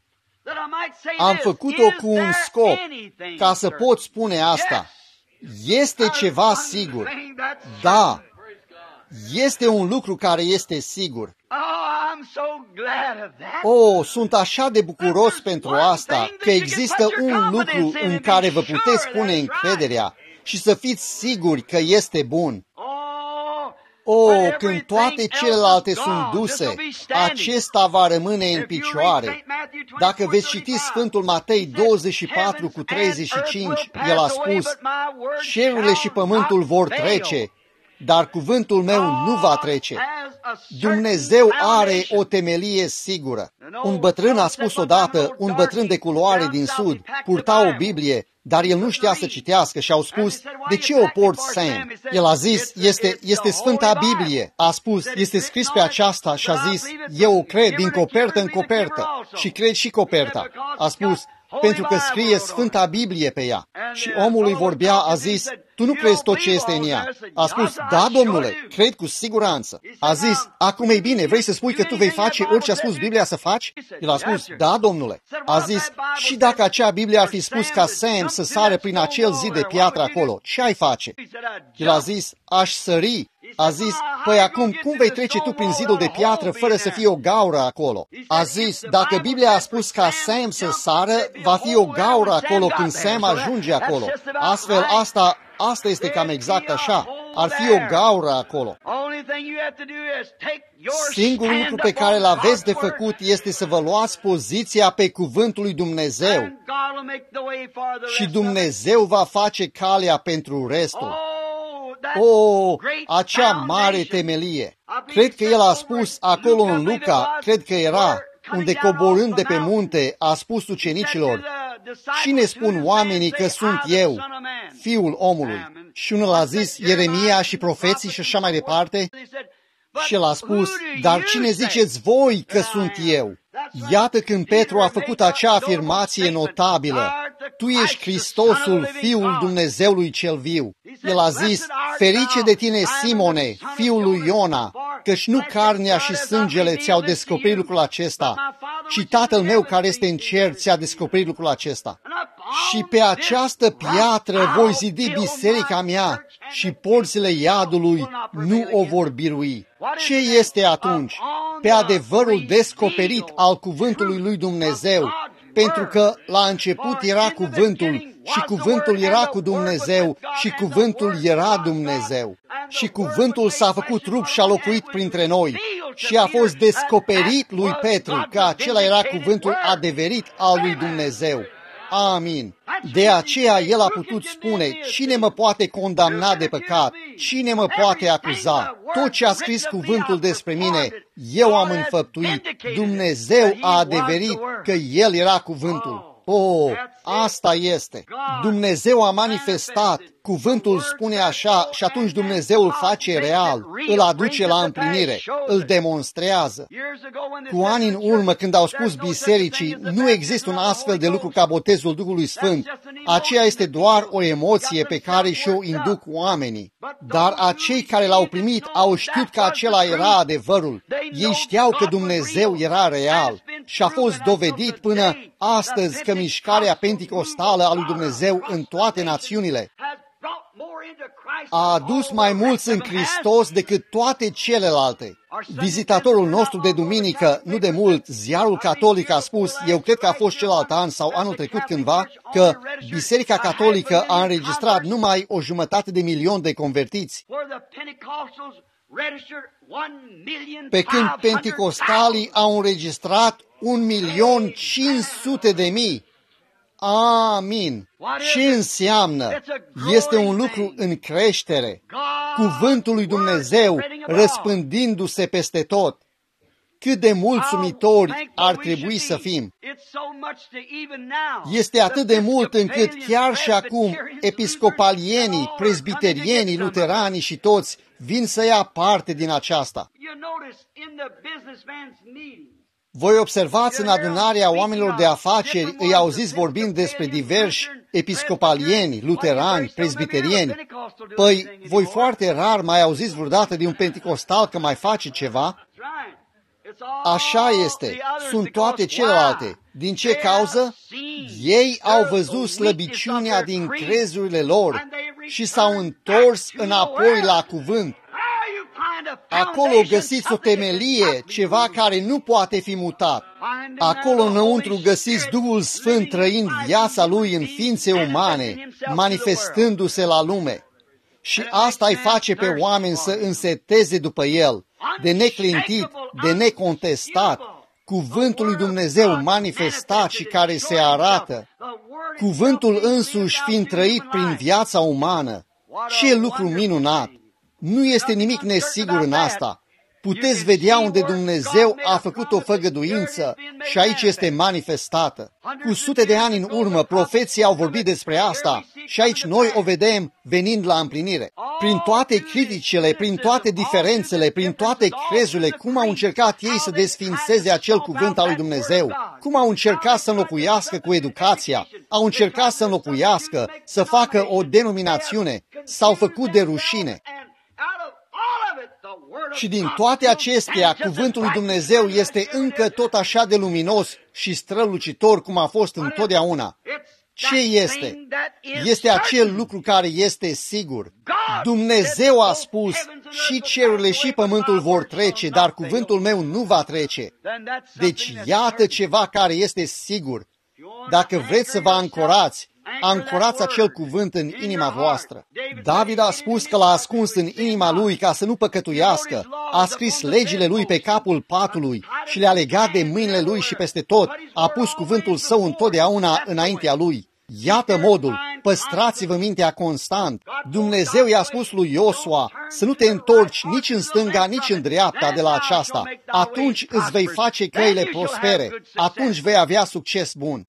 Am făcut-o cu un scop, ca să pot spune asta. Este ceva sigur. Da, este un lucru care este sigur. Oh, sunt așa de bucuros pentru asta, că există un lucru în care vă puteți pune încrederea și să fiți siguri că este bun. Oh, când toate celelalte sunt duse, acesta va rămâne în picioare. Dacă veți citi Sfântul Matei douăzeci și patru cu treizeci și cinci, el a spus, cerurile și pământul vor trece, dar cuvântul meu nu va trece. Dumnezeu are o temelie sigură. Un bătrân a spus odată, un bătrân de culoare din sud, purta o Biblie, dar el nu știa să citească și au spus, de ce o porți, Sam? El a zis, este, este Sfânta Biblie. A spus, este scris pe aceasta și a zis, eu o cred din copertă în copertă și cred și coperta. A spus, pentru că scrie Sfânta Biblie pe ea. Și omul îi vorbea, a zis, tu nu crezi tot ce este în ea. A spus, da, domnule, cred cu siguranță. A zis, acum e bine, vrei să spui că tu vei face orice a spus Biblia să faci? El a spus, da, domnule. A zis, și dacă acea Biblie ar fi spus ca Sam să sară prin acel zid de piatră acolo, ce ai face? El a zis, aș sări. A zis, păi acum cum vei trece tu prin zidul de piatră fără să fie o gaură acolo? A zis, dacă Biblia a spus ca Sam să sară, va fi o gaură acolo când Sam ajunge acolo. Astfel, asta, asta este cam exact așa. Ar fi o gaură acolo. Singurul lucru pe care îl aveți de făcut este să vă luați poziția pe cuvântul lui Dumnezeu și Dumnezeu va face calea pentru restul. Oh, acea mare temelie! Cred că el a spus acolo în Luca, cred că era, unde coborând de pe munte a spus ucenicilor, cine spun oamenii că sunt eu, Fiul omului? Și unul a zis, Ieremia și profeții și așa mai departe. Și el a spus, dar cine ziceți voi că sunt eu? Iată când Petru a făcut acea afirmație notabilă, tu ești Hristosul, Fiul Dumnezeului cel viu. El a zis, ferice de tine, Simone, fiul lui Iona, căci nu carnea și sângele ți-au descoperit lucrul acesta, ci Tatăl meu care este în cer ți-a descoperit lucrul acesta. Și pe această piatră voi zidi biserica mea și porțile iadului nu o vor birui. Ce este atunci? Pe adevărul descoperit al cuvântului lui Dumnezeu, pentru că la început era cuvântul și cuvântul era cu Dumnezeu și cuvântul era Dumnezeu. Și cuvântul s-a făcut trup și a locuit printre noi și a fost descoperit lui Petru că acela era cuvântul adeverit al lui Dumnezeu. Amin. De aceea el a putut spune, cine mă poate condamna de păcat? Cine mă poate acuza? Tot ce a scris cuvântul despre mine, eu am înfăptuit. Dumnezeu a adeverit că el era cuvântul. Oh, asta este. Dumnezeu a manifestat. Cuvântul spune așa și atunci Dumnezeu îl face real, îl aduce la împlinire, îl demonstrează. Cu ani în urmă, când au spus bisericii, nu există un astfel de lucru ca botezul Duhului Sfânt. Aceea este doar o emoție pe care și-o induc oamenii. Dar acei care l-au primit au știut că acela era adevărul. Ei știau că Dumnezeu era real și a fost dovedit până astăzi că mișcarea penticostală a lui Dumnezeu în toate națiunile a adus mai mulți în Hristos decât toate celelalte. Vizitatorul nostru de duminică, nu de mult, ziarul catolic a spus, eu cred că a fost celălalt an sau anul trecut cândva, că Biserica Catolică a înregistrat numai o jumătate de milion de convertiți, pe când penticostalii au înregistrat un milion cinci sute de mii. Amin. Ce înseamnă? Este un lucru în creștere. Cuvântul lui Dumnezeu răspândindu-se peste tot. Cât de mulțumitori ar trebui să fim. Este atât de mult încât chiar și acum episcopalienii, prezbiterienii, luteranii și toți vin să ia parte din aceasta. Voi observați în adunarea oamenilor de afaceri, îi auziți vorbind despre diversi episcopalieni, luterani, prezbiterieni. Păi, voi foarte rar mai auziți vreodată de un penticostal că mai face ceva? Așa este, sunt toate celelalte. Din ce cauză? Ei au văzut slăbiciunea din crezurile lor și s-au întors înapoi la cuvânt. Acolo găsiți o temelie, ceva care nu poate fi mutat. Acolo înăuntru găsiți Duhul Sfânt trăind viața Lui în ființe umane, manifestându-se la lume. Și asta îi face pe oameni să înseteze după El, de neclintit, de necontestat, cuvântul lui Dumnezeu manifestat și care se arată, cuvântul însuși fiind trăit prin viața umană. Ce lucru minunat! Nu este nimic nesigur în asta. Puteți vedea unde Dumnezeu a făcut o făgăduință și aici este manifestată. Cu sute de ani în urmă, profeții au vorbit despre asta și aici noi o vedem venind la împlinire. Prin toate criticile, prin toate diferențele, prin toate crezurile, cum au încercat ei să desfințeze acel cuvânt al lui Dumnezeu, cum au încercat să înlocuiască cu educația, au încercat să înlocuiască, să facă o denominațiune, s-au făcut de rușine. Și din toate acestea, cuvântul lui Dumnezeu este încă tot așa de luminos și strălucitor cum a fost întotdeauna. Ce este? Este acel lucru care este sigur. Dumnezeu a spus, și cerurile și pământul vor trece, dar cuvântul meu nu va trece. Deci iată ceva care este sigur. Dacă vreți să vă ancorați, ancorați acel cuvânt în inima voastră. David a spus că l-a ascuns în inima lui ca să nu păcătuiască. A scris legile lui pe capul patului și le-a legat de mâinile lui și peste tot. A pus cuvântul său întotdeauna înaintea lui. Iată modul. Păstrați-vă mintea constant. Dumnezeu i-a spus lui Iosua să nu te întorci nici în stânga, nici în dreapta de la aceasta. Atunci îți vei face căile prospere. Atunci vei avea succes bun.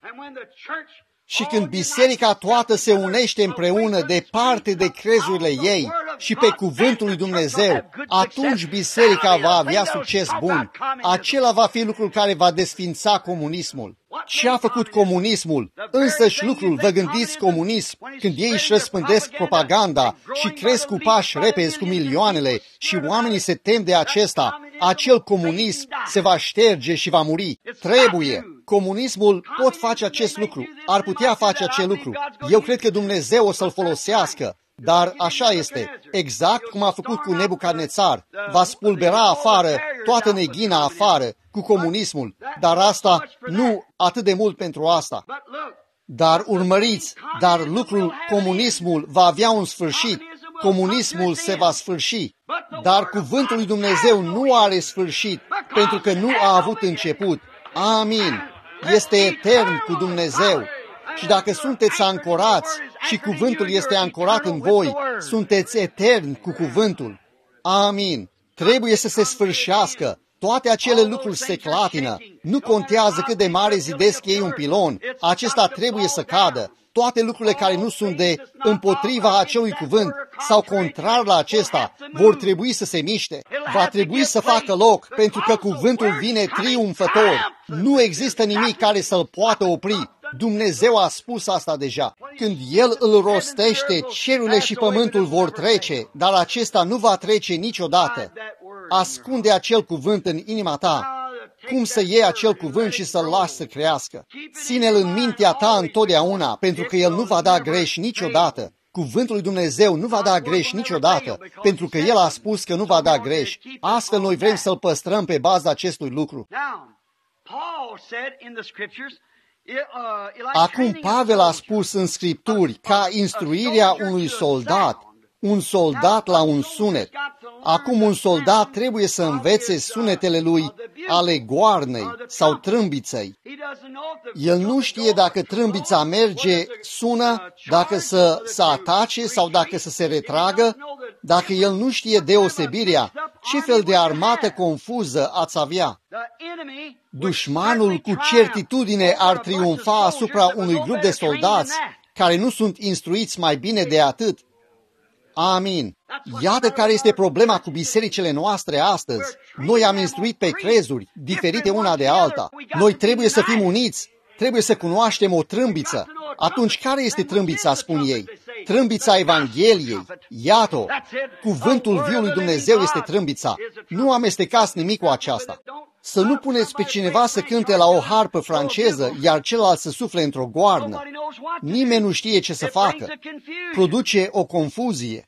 Și când biserica toată se unește împreună departe de crezurile ei și pe cuvântul lui Dumnezeu, atunci biserica va avea succes bun. Acela va fi lucrul care va desfința comunismul. Ce a făcut comunismul? Însăși lucrul, vă gândiți, comunism, când ei își răspândesc propaganda și cresc cu pași repezi cu milioanele și oamenii se tem de acesta, acel comunism se va șterge și va muri. Trebuie. Comunismul pot face acest lucru, ar putea face acest lucru. Eu cred că Dumnezeu o să-l folosească, dar așa este, exact cum a făcut cu Nebucadnețar. Va spulbera afară, toată neghina afară, cu comunismul, dar asta nu atât de mult pentru asta. Dar urmăriți, dar lucrul, comunismul va avea un sfârșit, comunismul se va sfârși, dar cuvântul lui Dumnezeu nu are sfârșit, pentru că nu a avut început. Amin. Este etern cu Dumnezeu. Și dacă sunteți ancorați și cuvântul este ancorat în voi, sunteți eterni cu cuvântul. Amin. Trebuie să se sfârșească. Toate acele lucruri se clatină. Nu contează cât de mare zidesc ei un pilon. Acesta trebuie să cadă. Toate lucrurile care nu sunt de împotriva acelui cuvânt sau contrar la acesta vor trebui să se miște. Va trebui să facă loc, pentru că cuvântul vine triumfător. Nu există nimic care să-l poată opri. Dumnezeu a spus asta deja. Când El îl rostește, cerurile și pământul vor trece, dar acesta nu va trece niciodată. Ascunde acel cuvânt în inima ta. Cum să iei acel cuvânt și să-l lași să crească? Ține-l în mintea ta întotdeauna, pentru că el nu va da greș niciodată. Cuvântul lui Dumnezeu nu va da greș niciodată, pentru că El a spus că nu va da greș. Astfel noi vrem să-l păstrăm pe baza acestui lucru. Acum Pavel a spus în Scripturi ca instruirea unui soldat, un soldat la un sunet. Acum un soldat trebuie să învețe sunetele lui ale goarnei sau trâmbiței. El nu știe dacă trâmbița merge, sună, dacă să, să atace sau dacă să se retragă. Dacă el nu știe deosebirea, ce fel de armată confuză ați avea? Dușmanul cu certitudine ar triumfa asupra unui grup de soldați care nu sunt instruiți mai bine de atât. Amin. Iată care este problema cu bisericile noastre astăzi. Noi am instruit pe crezuri, diferite una de alta. Noi trebuie să fim uniți, trebuie să cunoaștem o trâmbiță. Atunci care este trâmbița, spun ei? Trâmbița Evangheliei. Iată-o. Cuvântul viului Dumnezeu este trâmbița. Nu amestecați nimic cu aceasta. Să nu puneți pe cineva să cânte la o harpă franceză, iar celălalt să sufle într-o goarnă. Nimeni nu știe ce să facă. Produce o confuzie.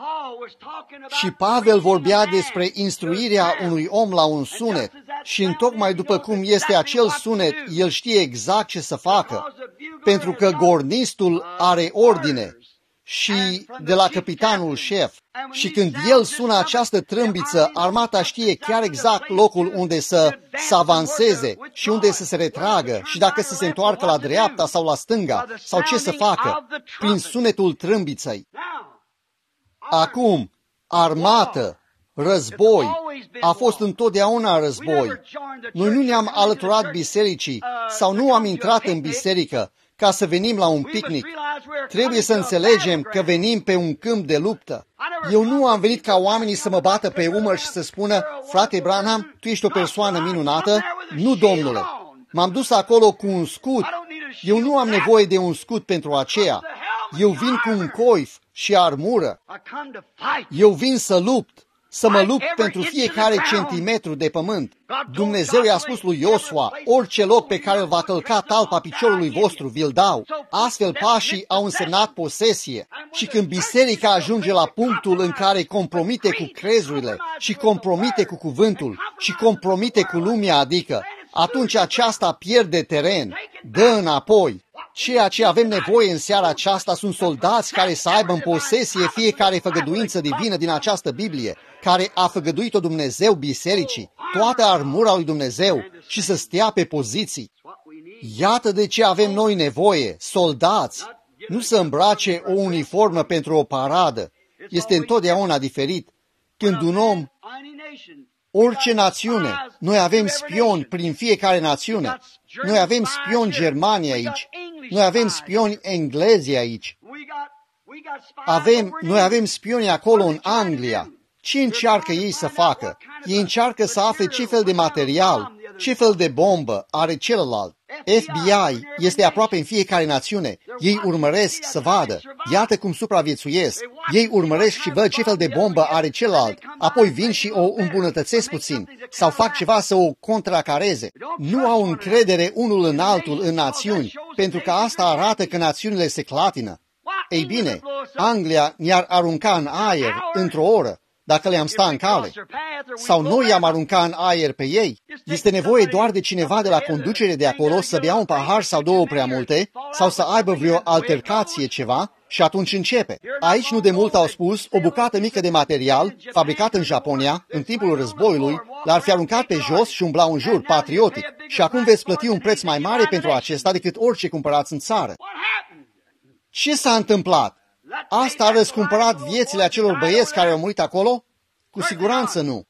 Și Pavel vorbea despre instruirea unui om la un sunet și întocmai după cum este acel sunet, el știe exact ce să facă, pentru că gornistul are ordine și de la capitanul șef. Și când el sună această trâmbiță, armata știe chiar exact locul unde să se avanseze și unde să se retragă și dacă să se întoarcă la dreapta sau la stânga sau ce să facă prin sunetul trâmbiței. Acum, armată, război, a fost întotdeauna război. Noi nu ne-am alăturat bisericii sau nu am intrat în biserică ca să venim la un picnic. Trebuie să înțelegem că venim pe un câmp de luptă. Eu nu am venit ca oamenii să mă bată pe umăr și să spună, frate Branham, tu ești o persoană minunată. Nu, domnule. M-am dus acolo cu un scut. Eu nu am nevoie de un scut pentru aceea. Eu vin cu un coif și armură. Eu vin să lupt. Să mă lupt pentru fiecare centimetru de pământ. Dumnezeu i-a spus lui Iosua, orice loc pe care îl va călca talpa piciorului vostru, vi-l dau. Astfel pașii au însemnat posesie. Și când biserica ajunge la punctul în care compromite cu crezurile și compromite cu cuvântul și compromite cu lumea, adică, atunci aceasta pierde teren, dă înapoi. Ceea ce avem nevoie în seara aceasta sunt soldați care să aibă în posesie fiecare făgăduință divină din această Biblie, care a făgăduit-o Dumnezeu bisericii, toată armura lui Dumnezeu și să stea pe poziții. Iată de ce avem noi nevoie, soldați, nu să îmbrace o uniformă pentru o paradă. Este întotdeauna diferit. Când un om, orice națiune, noi avem spioni prin fiecare națiune. Noi avem spioni germani aici. Noi avem spioni englezi aici. Avem, noi avem spioni acolo în Anglia. Ce încearcă ei să facă? Ei încearcă să afle ce fel de material, ce fel de bombă are celălalt. F B I este aproape în fiecare națiune. Ei urmăresc să vadă. Iată cum supraviețuiesc. Ei urmăresc și văd ce fel de bombă are celălalt. Apoi vin și o îmbunătățesc puțin. Sau fac ceva să o contracareze. Nu au încredere unul în altul în națiuni, pentru că asta arată că națiunile se clatină. Ei bine, Anglia ne-ar arunca în aer într-o oră, dacă le-am sta în cale. Sau noi i-am arunca în aer pe ei. Este nevoie doar de cineva de la conducere de acolo să bea un pahar sau două prea multe, sau să aibă vreo altercație ceva, și atunci începe. Aici nu de mult au spus, o bucată mică de material, fabricat în Japonia, în timpul războiului, l-ar fi aruncat pe jos și umblau în jur, patriotic. Și acum veți plăti un preț mai mare pentru acesta decât orice cumpărați în țară. Ce s-a întâmplat? Asta a răscumpărat viețile acelor băieți care au murit acolo? Cu siguranță nu.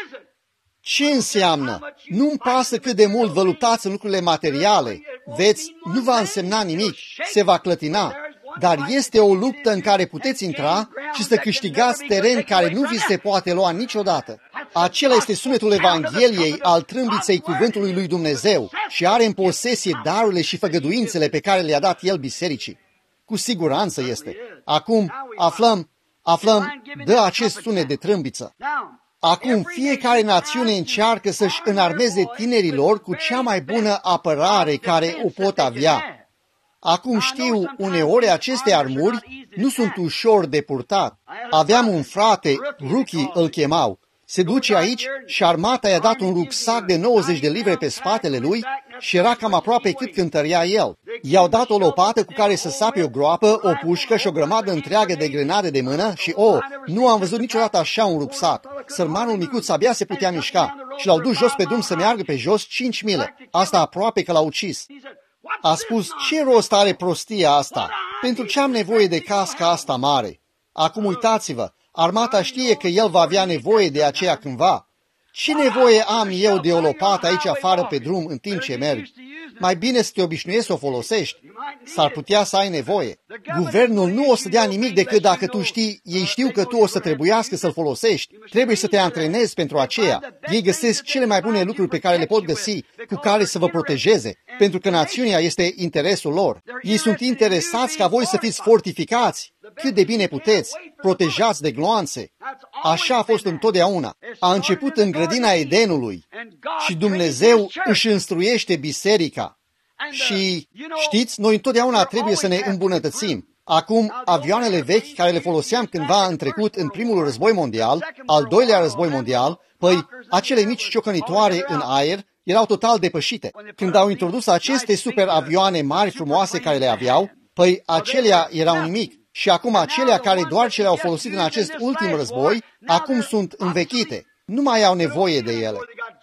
Ce înseamnă? Nu-mi pasă cât de mult vă luptați în lucrurile materiale. Veți, nu va însemna nimic, se va clătina. Dar este o luptă în care puteți intra și să câștigați teren care nu vi se poate lua niciodată. Acela este sunetul Evangheliei al trâmbiței cuvântului lui Dumnezeu și are în posesie darurile și făgăduințele pe care le-a dat El bisericii. Cu siguranță este. Acum aflăm, aflăm, dă acest sunet de trâmbiță. Acum fiecare națiune încearcă să-și înarmeze tinerilor cu cea mai bună apărare care o pot avea. Acum știu, uneori aceste armuri nu sunt ușor de purtat. Aveam un frate, Rookie îl chemau. Se duce aici și armata i-a dat un rucsac de nouăzeci de livre pe spatele lui și era cam aproape cât cântărea el. I-au dat o lopată cu care să sape o groapă, o pușcă și o grămadă întreagă de grenade de mână și, oh, nu am văzut niciodată așa un rucsac. Sărmanul micuț abia se putea mișca și l-au dus jos pe drum să meargă pe jos cinci mile. Asta aproape că l-a ucis. A spus, ce rost are prostia asta? Pentru ce am nevoie de casca asta mare? Acum uitați-vă, armata știe că el va avea nevoie de aceea cândva. Ce nevoie am eu de o lopată aici afară pe drum în timp ce merg? Mai bine să te obișnuiești să o folosești. S-ar putea să ai nevoie. Guvernul nu o să dea nimic decât dacă tu știi, ei știu că tu o să trebuiască să-l folosești. Trebuie să te antrenezi pentru aceea. Ei găsesc cele mai bune lucruri pe care le pot găsi, cu care să vă protejeze, pentru că națiunea este interesul lor. Ei sunt interesați ca voi să fiți fortificați cât de bine puteți, protejați de gloanțe. Așa a fost întotdeauna. A început în grădina Edenului și Dumnezeu își instruiește biserica. Și știți, noi întotdeauna trebuie să ne îmbunătățim. Acum, avioanele vechi care le foloseam cândva în trecut în primul război mondial, al doilea război mondial, păi acele mici ciocănitoare în aer erau total depășite. Când au introdus aceste superavioane mari frumoase care le aveau, păi acelea erau nimic. Și acum acelea care doar ce le-au folosit în acest ultim război, acum sunt învechite. Nu mai au nevoie de ele.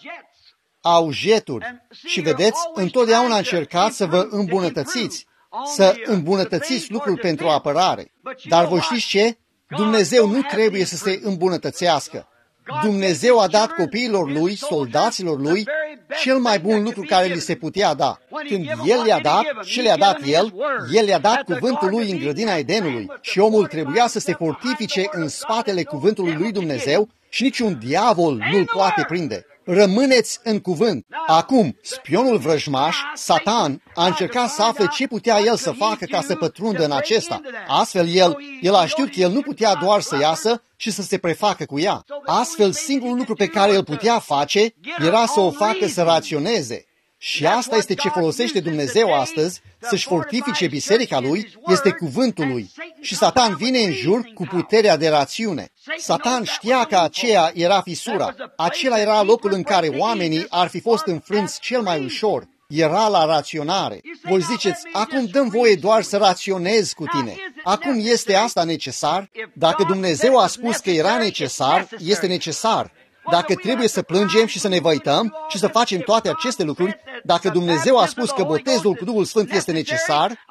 Au jeturi. Și vedeți, întotdeauna încercați să vă îmbunătățiți, să îmbunătățiți lucrul pentru apărare. Dar vă știți ce? Dumnezeu nu trebuie să se îmbunătățească. Dumnezeu a dat copiilor lui, soldaților lui, cel mai bun lucru care li se putea da. Când El le-a dat, ce le-a dat El? El le-a dat cuvântul lui în grădina Edenului și omul trebuia să se fortifice în spatele cuvântului lui Dumnezeu și niciun diavol nu-l poate prinde. Rămâneți în cuvânt. Acum, spionul vrăjmaș, Satan, a încercat să afle ce putea el să facă ca să pătrundă în acesta. Astfel, el, el a știut că el nu putea doar să iasă și să se prefacă cu ea. Astfel, singurul lucru pe care îl putea face era să o facă să raționeze. Și asta este ce folosește Dumnezeu astăzi, să-și fortifice biserica lui, este cuvântul lui. Și Satan vine în jur cu puterea de rațiune. Satan știa că aceea era fisura. Acela era locul în care oamenii ar fi fost înfrânți cel mai ușor. Era la raționare. Voi ziceți, acum dăm voie doar să raționez cu tine. Acum este asta necesar? Dacă Dumnezeu a spus că era necesar, este necesar. Dacă trebuie să plângem și să ne văităm și să facem toate aceste lucruri, dacă Dumnezeu a spus că botezul cu Duhul Sfânt este necesar,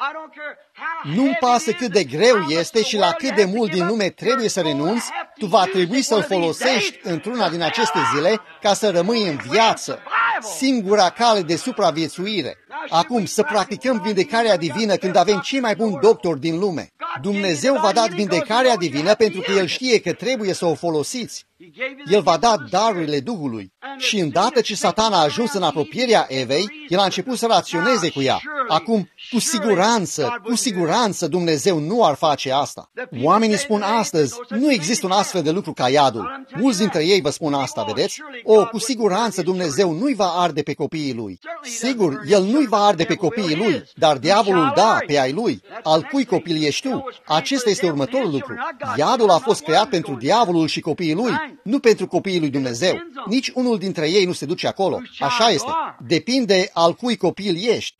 nu-mi pasă cât de greu este și la cât de mult din lume trebuie să renunți, tu va trebui să-l folosești într-una din aceste zile ca să rămâi în viață. Singura cale de supraviețuire. Acum, să practicăm vindecarea divină când avem cei mai buni doctori din lume. Dumnezeu v-a dat vindecarea divină pentru că El știe că trebuie să o folosiți. El v-a dat darurile Duhului. Și îndată ce Satan a ajuns în apropierea Evei, el a început să raționeze cu ea. Acum, cu siguranță, cu siguranță Dumnezeu nu ar face asta. Oamenii spun astăzi, nu există un astfel de lucru ca iadul. Mulți dintre ei vă spun asta, vedeți? O, cu siguranță Dumnezeu nu-i va arde pe copiii lui. Sigur, El nu-i va arde pe copiii lui, dar diavolul da, pe ai lui. Al cui copil ești tu? Acesta este următorul lucru. Iadul a fost creat pentru diavolul și copiii lui, nu pentru copiii lui Dumnezeu. Nici unul dintre ei nu se duce acolo. Așa este. Depinde al cui copil ești.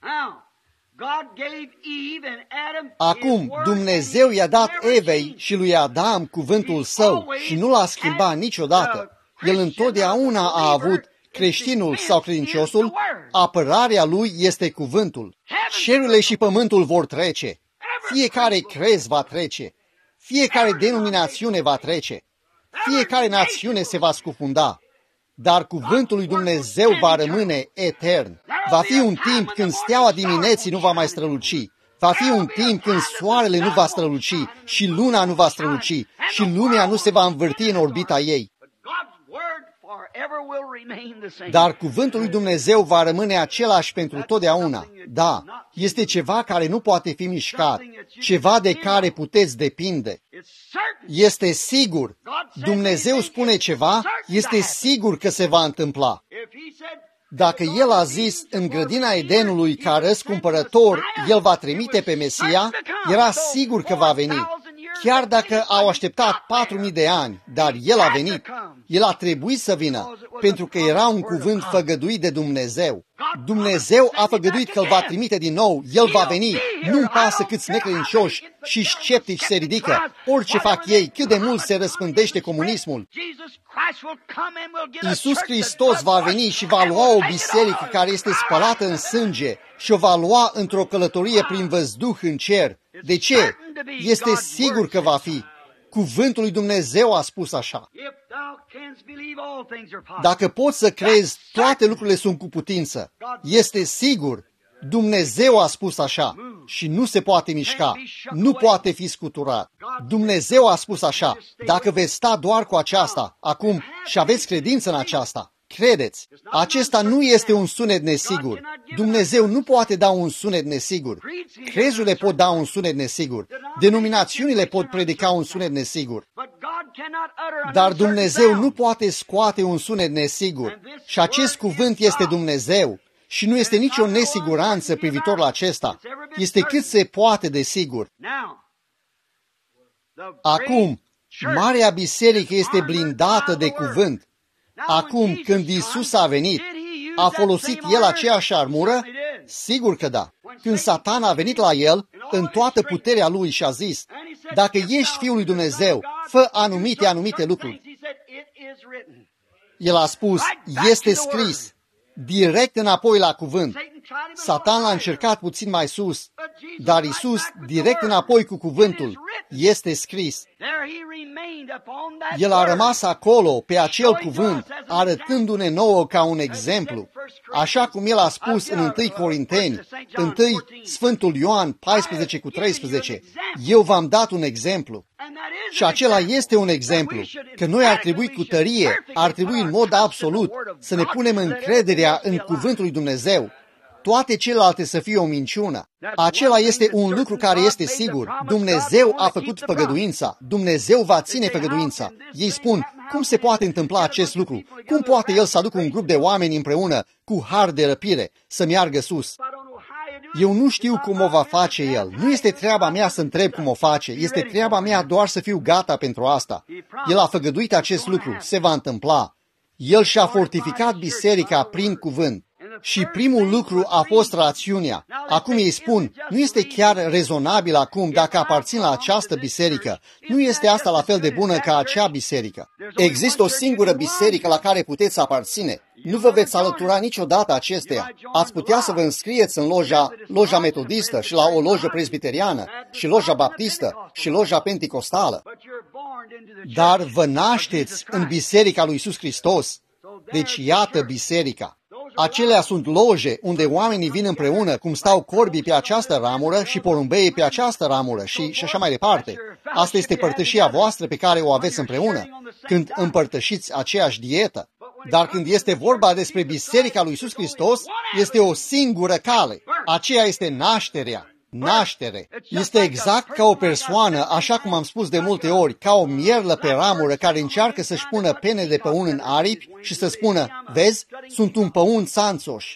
Acum, Dumnezeu i-a dat Evei și lui Adam cuvântul său și nu l-a schimbat niciodată. El întotdeauna a avut, creștinul sau credinciosul, apărarea lui este cuvântul. Cerurile și pământul vor trece. Fiecare crez va trece. Fiecare denominațiune va trece. Fiecare națiune se va scufunda. Dar cuvântul lui Dumnezeu va rămâne etern. Va fi un timp când steaua dimineții nu va mai străluci. Va fi un timp când soarele nu va străluci și luna nu va străluci și lumea nu se va învârti în orbita ei. Dar cuvântul lui Dumnezeu va rămâne același pentru totdeauna. Da, este ceva care nu poate fi mișcat, ceva de care puteți depinde. Este sigur. Dumnezeu spune ceva, este sigur că se va întâmpla. Dacă El a zis în grădina Edenului ca răscumpărător, El va trimite pe Mesia, era sigur că va veni. Chiar dacă au așteptat patru mii de ani, dar El a venit, El a trebuit să vină, pentru că era un cuvânt făgăduit de Dumnezeu. Dumnezeu a făgăduit că îl va trimite din nou, El va veni. Nu-mi pasă câți necredincioși și sceptici se ridică, orice fac ei, cât de mult se răspândește comunismul. Iisus Hristos va veni și va lua o biserică care este spălată în sânge și o va lua într-o călătorie prin văzduh în cer. De ce? Este sigur că va fi. Cuvântul lui Dumnezeu a spus așa. Dacă poți să crezi, toate lucrurile sunt cu putință. Este sigur. Dumnezeu a spus așa și nu se poate mișca, nu poate fi scuturat. Dumnezeu a spus așa. Dacă veți sta doar cu aceasta acum și aveți credință în aceasta, credeți. Acesta nu este un sunet nesigur. Dumnezeu nu poate da un sunet nesigur. Crezurile pot da un sunet nesigur. Denominațiunile pot predica un sunet nesigur. Dar Dumnezeu nu poate scoate un sunet nesigur. Și acest cuvânt este Dumnezeu. Și nu este nicio nesiguranță privitor la acesta. Este cât se poate de sigur. Acum, Marea Biserică este blindată de cuvânt. Acum, când Iisus a venit, a folosit El aceeași armură? Sigur că da. Când Satan a venit la El, în toată puterea lui și a zis, dacă ești Fiul lui Dumnezeu, fă anumite, anumite lucruri. El a spus, este scris, direct înapoi la cuvânt. Satan l-a încercat puțin mai sus, dar Iisus, direct înapoi cu cuvântul, este scris. El a rămas acolo, pe acel cuvânt, arătându-ne nouă ca un exemplu, așa cum El a spus în întâi Corinteni, întâi Sfântul Ioan paisprezece cu treisprezece, eu v-am dat un exemplu. Și acela este un exemplu, că noi ar trebui cu tărie, ar trebui în mod absolut să ne punem încrederea în cuvântul lui Dumnezeu. Toate celelalte să fie o minciună. Acela este un lucru care este sigur. Dumnezeu a făcut făgăduința. Dumnezeu va ține făgăduința. Ei spun, cum se poate întâmpla acest lucru? Cum poate El să aducă un grup de oameni împreună cu har de răpire să meargă sus? Eu nu știu cum o va face El. Nu este treaba mea să întreb cum o face. Este treaba mea doar să fiu gata pentru asta. El a făgăduit acest lucru. Se va întâmpla. El și-a fortificat biserica prin cuvânt. Și primul lucru a fost rațiunea. Acum ei spun, nu este chiar rezonabil acum dacă aparțin la această biserică. Nu este asta la fel de bună ca acea biserică. Există o singură biserică la care puteți aparține. Nu vă veți alătura niciodată acesteia. Ați putea să vă înscrieți în loja, loja metodistă și la o lojă presbiteriană și loja baptistă și loja penticostală. Dar vă nașteți în biserica lui Iisus Hristos. Deci iată biserica. Acelea sunt loje unde oamenii vin împreună, cum stau corbii pe această ramură și porumbeii pe această ramură și, și așa mai departe. Asta este părtășia voastră pe care o aveți împreună, când împărtășiți aceeași dietă. Dar când este vorba despre biserica lui Iisus Hristos, este o singură cale. Aceea este nașterea. Naștere. Este exact ca o persoană, așa cum am spus de multe ori, ca o mierlă pe ramură care încearcă să-și pună pene de păun în aripi și să spună, vezi, sunt un păun țanțoș.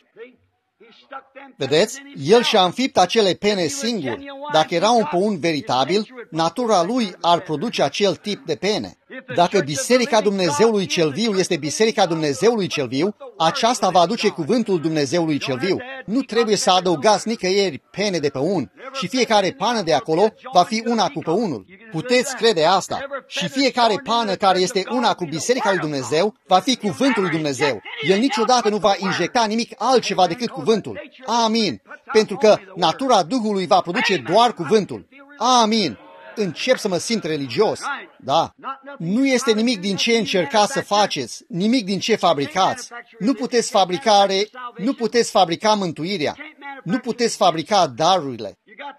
Vedeți? El și-a înfipt acele pene singur. Dacă era un păun veritabil, natura lui ar produce acel tip de pene. Dacă Biserica Dumnezeului cel viu este Biserica Dumnezeului cel viu, aceasta va aduce cuvântul Dumnezeului cel viu. Nu trebuie să adăugați nicăieri pene de păun și fiecare pană de acolo va fi una cu păunul. Puteți crede asta. Și fiecare pană care este una cu Biserica lui Dumnezeu va fi cuvântul lui Dumnezeu. El niciodată nu va injecta nimic altceva decât cuvântul. Amin. Pentru că natura Duhului va produce doar cuvântul. Amin. Încep să mă simt religios. Da. Nu este nimic din ce încercați să faceți, nimic din ce fabricați. Nu puteți fabrica, nu puteți fabrica mântuirea. Nu puteți fabrica darurile.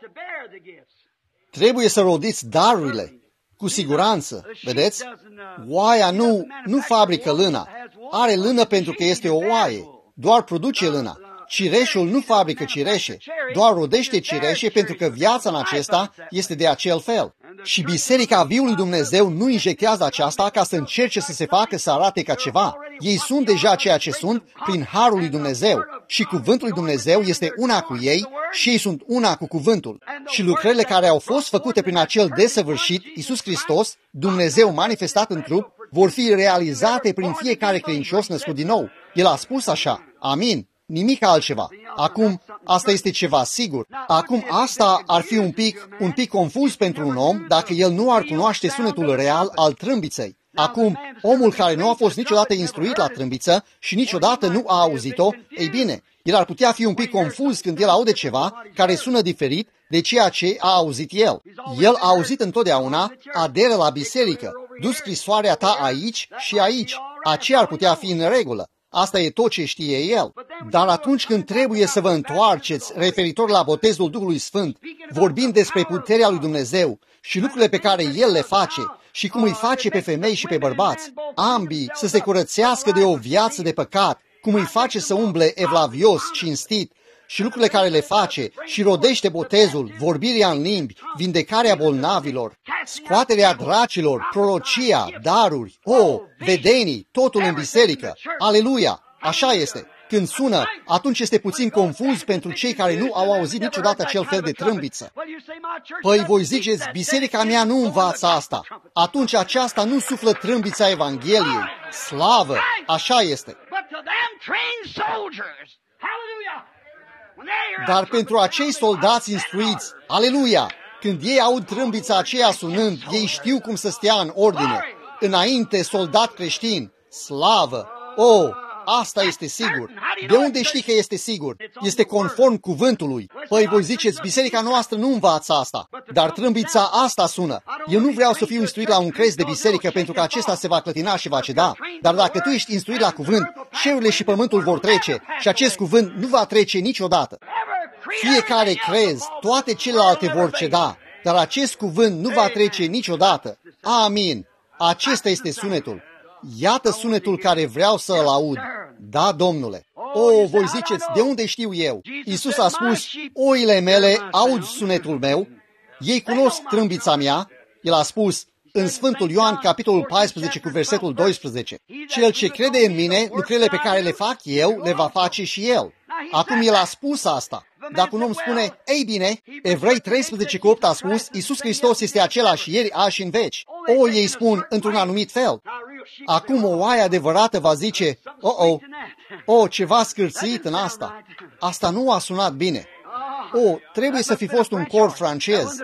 Trebuie să rodiți darurile. Cu siguranță. Vedeți? Oaia nu, nu fabrică lână. Are lână pentru că este o oaie. Doar produce lână. Cireșul nu fabrică cireșe, doar rodește cireșe pentru că viața în acesta este de acel fel. Și Biserica Viului Dumnezeu nu injectează aceasta ca să încerce să se facă să arate ca ceva. Ei sunt deja ceea ce sunt prin Harul lui Dumnezeu și Cuvântul lui Dumnezeu este una cu ei și ei sunt una cu Cuvântul. Și lucrările care au fost făcute prin acel desăvârșit, Iisus Hristos, Dumnezeu manifestat în trup, vor fi realizate prin fiecare credincios născut din nou. El a spus așa. Amin. Nimic altceva. Acum, asta este ceva sigur. Acum, asta ar fi un pic, un pic confuz pentru un om dacă el nu ar cunoaște sunetul real al trâmbiței. Acum, omul care nu a fost niciodată instruit la trâmbiță și niciodată nu a auzit-o, ei bine, el ar putea fi un pic confuz când el aude ceva care sună diferit de ceea ce a auzit el. El a auzit întotdeauna, aderă la biserică, du scrisoarea ta aici și aici. Aceea ar putea fi în regulă. Asta e tot ce știe el. Dar atunci când trebuie să vă întoarceți referitor la botezul Duhului Sfânt, vorbind despre puterea lui Dumnezeu și lucrurile pe care El le face și cum îi face pe femei și pe bărbați, ambii să se curățească de o viață de păcat, cum îi face să umble evlavios, cinstit și lucrurile care le face și rodește botezul, vorbirea în limbi, vindecarea bolnavilor, scoaterea dracilor, prorocia, daruri, o, vedenii, totul în biserică. Aleluia! Așa este. Când sună, atunci este puțin confuz pentru cei care nu au auzit niciodată acel fel de trâmbiță. Păi voi ziceți, biserica mea nu învață asta. Atunci aceasta nu suflă trâmbița Evangheliei. Slavă! Așa este. Dar pentru acei soldați instruiți, aleluia! Când ei aud trâmbița aceea sunând, ei știu cum să stea în ordine. Înainte, soldat creștin, slavă! O, asta este sigur. De unde știi că este sigur? Este conform cuvântului. Păi voi ziceți, biserica noastră nu învață asta, dar trâmbița asta sună. Eu nu vreau să fiu instruit la un crez de biserică pentru că acesta se va clătina și va ceda. Dar dacă tu ești instruit la cuvânt, cerurile și pământul vor trece și acest cuvânt nu va trece niciodată. Fiecare crez, toate celelalte vor ceda, dar acest cuvânt nu va trece niciodată. Amin. Acesta este sunetul. Iată sunetul care vreau să îl aud. Da, Domnule. O, voi ziceți, de unde știu eu? Iisus a spus, oile mele aud sunetul meu, ei cunosc trâmbița mea. El a spus în Sfântul Ioan, capitolul paisprezece, cu versetul doisprezece, cel ce crede în mine, lucrurile pe care le fac eu, le va face și el. Acum el a spus asta. Dacă un om spune, ei bine, Evrei treisprezece cu opt a spus, Iisus Hristos este același ieri, azi și în veci. O, ei spun într-un anumit fel. Acum o oaie adevărată va zice, o-o, o, ceva scârțit în asta. Asta nu a sunat bine. O, trebuie să fi fost un cor francez.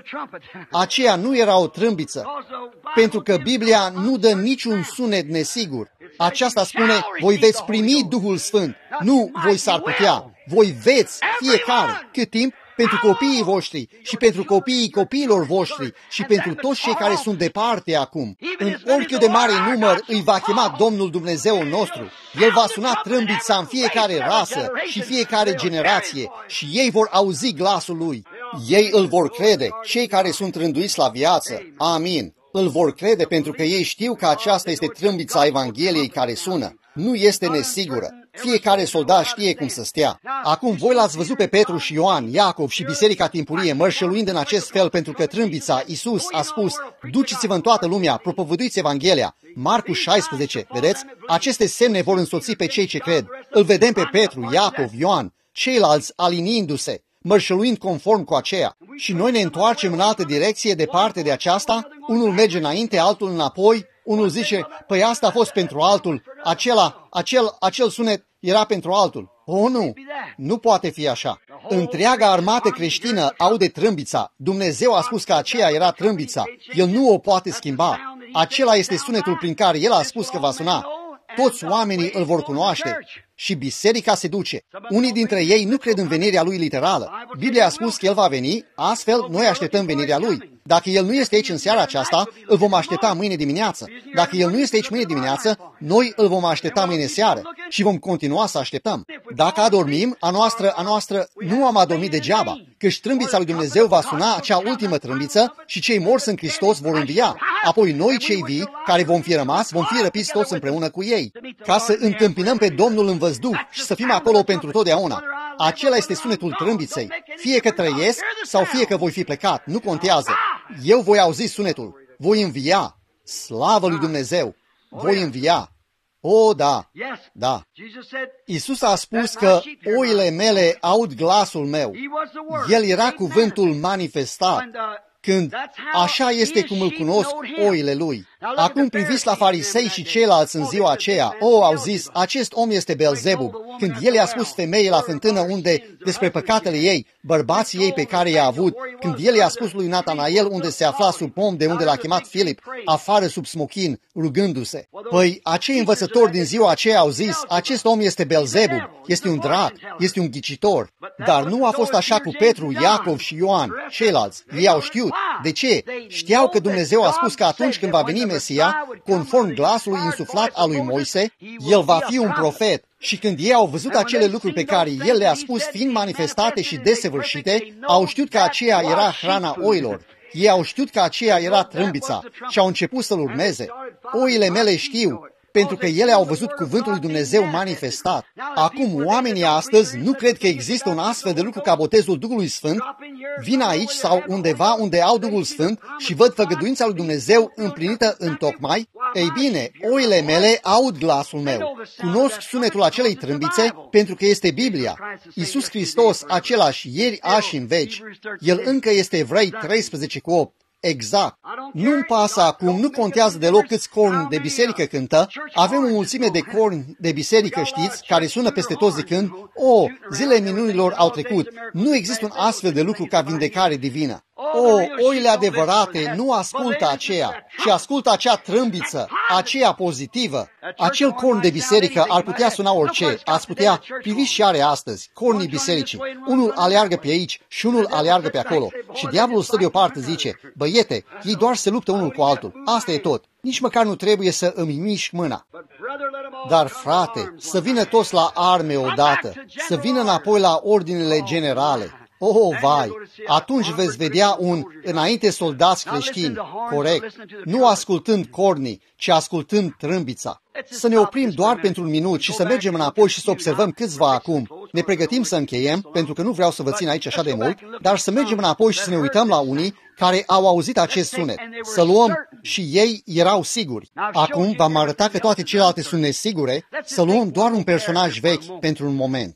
Aceea nu era o trâmbiță, pentru că Biblia nu dă niciun sunet nesigur. Aceasta spune, voi veți primi Duhul Sfânt. Nu, voi s-ar putea. Voi veți, fiecare. Cât timp? Pentru copiii voștri și pentru copiii copiilor voștri și pentru toți cei care sunt departe acum. În oricât de mare număr îi va chema Domnul Dumnezeul nostru. El va suna trâmbița în fiecare rasă și fiecare generație și ei vor auzi glasul lui. Ei îl vor crede, cei care sunt rânduiți la viață. Amin. Îl vor crede pentru că ei știu că aceasta este trâmbița Evangheliei care sună. Nu este nesigură. Fiecare soldat știe cum să stea. Acum voi l-ați văzut pe Petru și Ioan, Iacov și biserica timpurie mărșăluind în acest fel pentru că trâmbița, Iisus a spus, duceți-vă în toată lumea, propovăduiți Evanghelia. Marcu șaisprezece, vedeți? Aceste semne vor însoți pe cei ce cred. Îl vedem pe Petru, Iacov, Ioan, ceilalți aliniindu-se, mărșăluind conform cu aceea. Și noi ne întoarcem în altă direcție departe de aceasta, unul merge înainte, altul înapoi, unul zice, păi asta a fost pentru altul, acela, acel, acel sunet era pentru altul. O, nu, nu poate fi așa. Întreaga armată creștină aude trâmbița. Dumnezeu a spus că aceea era trâmbița. El nu o poate schimba. Acela este sunetul prin care El a spus că va suna. Toți oamenii îl vor cunoaște și biserica se duce. Unii dintre ei nu cred în venirea lui literală. Biblia a spus că El va veni, astfel noi așteptăm venirea lui. Dacă El nu este aici în seara aceasta, îl vom aștepta mâine dimineață. Dacă El nu este aici mâine dimineață, noi îl vom aștepta mâine seară și vom continua să așteptăm. Dacă adormim, a noastră, a noastră nu am adormit degeaba, căci trâmbița lui Dumnezeu va suna acea ultimă trâmbiță și cei morți în Hristos vor învia. Apoi noi, cei vii, care vom fi rămas, vom fi răpiți toți împreună cu ei, ca să întâmpinăm pe Domnul în văzduh și să fim acolo pentru totdeauna. Acela este sunetul trâmbiței. Fie că trăiesc sau fie că voi fi plecat, nu contează. Eu voi auzi sunetul. Voi învia. Slavă lui Dumnezeu. Voi învia. O, da. Da. Iisus a spus că oile mele aud glasul meu. El era cuvântul manifestat. Când așa este cum îl cunosc oile lui. Acum priviți la farisei și ceilalți în ziua aceea. O, au zis, acest om este Beelzebub. Când el i-a spus femeii la fântână unde, despre păcatele ei, bărbații ei pe care i-a avut, când el i-a spus lui Natanael unde se afla sub pom de unde l-a chemat Filip, afară sub smochin, rugându-se. Păi, acei învățători din ziua aceea au zis, acest om este Beelzebub, este un drac, este un ghicitor. Dar nu a fost așa cu Petru, Iacov și Ioan, ceilalți. Ei au știut. De ce? Știau că Dumnezeu a spus că atunci când va veni Mesia, conform glasului insuflat al lui Moise, el va fi un profet. Și când ei au văzut acele lucruri pe care el le-a spus fiind manifestate și desăvârșite, au știut că aceea era hrana oilor. Ei au știut că aceea era trâmbița și au început să-l urmeze. Oile mele știu, pentru că ele au văzut cuvântul lui Dumnezeu manifestat. Acum, oamenii astăzi nu cred că există un astfel de lucru ca botezul Duhului Sfânt, vin aici sau undeva unde au Duhul Sfânt și văd făgăduința lui Dumnezeu împlinită întocmai. Ei bine, oile mele aud glasul meu, cunosc sunetul acelei trâmbițe pentru că este Biblia. Iisus Hristos, același ieri, azi și în veci. El încă este Evrei treisprezece cu opt. Exact. Nu-mi pasă acum, nu contează deloc câți corni de biserică cântă. Avem o mulțime de corni de biserică, știți, care sună peste tot zicând, o, zilele minunilor au trecut. Nu există un astfel de lucru ca vindecare divină. O, oile adevărate nu ascultă aceea, ci ascultă acea trâmbiță, aceea pozitivă. Acel corn de biserică ar putea suna orice, ați putea, priviți și are astăzi, cornii bisericii. Unul aleargă pe aici și unul aleargă pe acolo. Și diavolul stă deoparte, zice, băiete, ei doar se luptă unul cu altul. Asta e tot. Nici măcar nu trebuie să îmi mișc mâna. Dar, frate, să vină toți la arme odată, să vină înapoi la ordinele generale. Oh, vai! Atunci veți vedea un înainte soldați creștini, corect, nu ascultând cornii, ci ascultând trâmbița. Să ne oprim doar pentru un minut și să mergem înapoi și să observăm câțiva acum. Ne pregătim să încheiem, pentru că nu vreau să vă țin aici așa de mult, dar să mergem înapoi și să ne uităm la unii care au auzit acest sunet. Să luăm și ei erau siguri. Acum v-am arătat că toate celelalte sunt nesigure, să luăm doar un personaj vechi pentru un moment.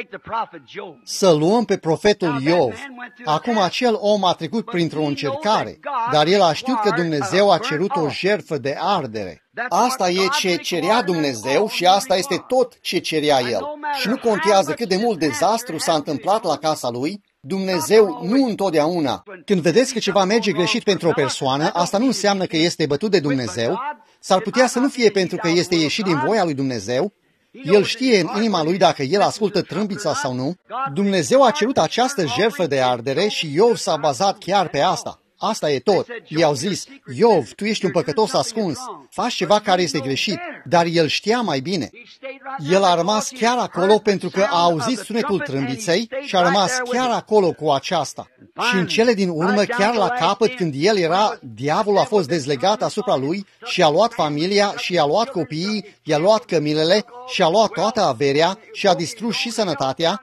Să luăm pe profetul Iov. Acum acel om a trecut printr-o încercare, dar el a știut că Dumnezeu a cerut o jertfă de ardere. Asta e ce cerea Dumnezeu și asta este tot ce cerea El. Și nu contează cât de mult dezastru s-a întâmplat la casa lui, Dumnezeu nu întotdeauna. Când vedeți că ceva merge greșit pentru o persoană, asta nu înseamnă că este bătut de Dumnezeu, s-ar putea să nu fie pentru că este ieșit din voia lui Dumnezeu. El știe în inima lui dacă el ascultă trâmbița sau nu. Dumnezeu a cerut această jertfă de ardere și Iov s-a bazat chiar pe asta. Asta e tot. I-au zis, Iov, tu ești un păcătos ascuns, faci ceva care este greșit, dar el știa mai bine. El a rămas chiar acolo pentru că a auzit sunetul trâmbiței și a rămas chiar acolo cu aceasta. Și în cele din urmă, chiar la capăt, când el era, diavolul a fost dezlegat asupra lui și a luat familia și a luat copiii, i-a luat cămilele și a luat toată averea și a distrus și sănătatea.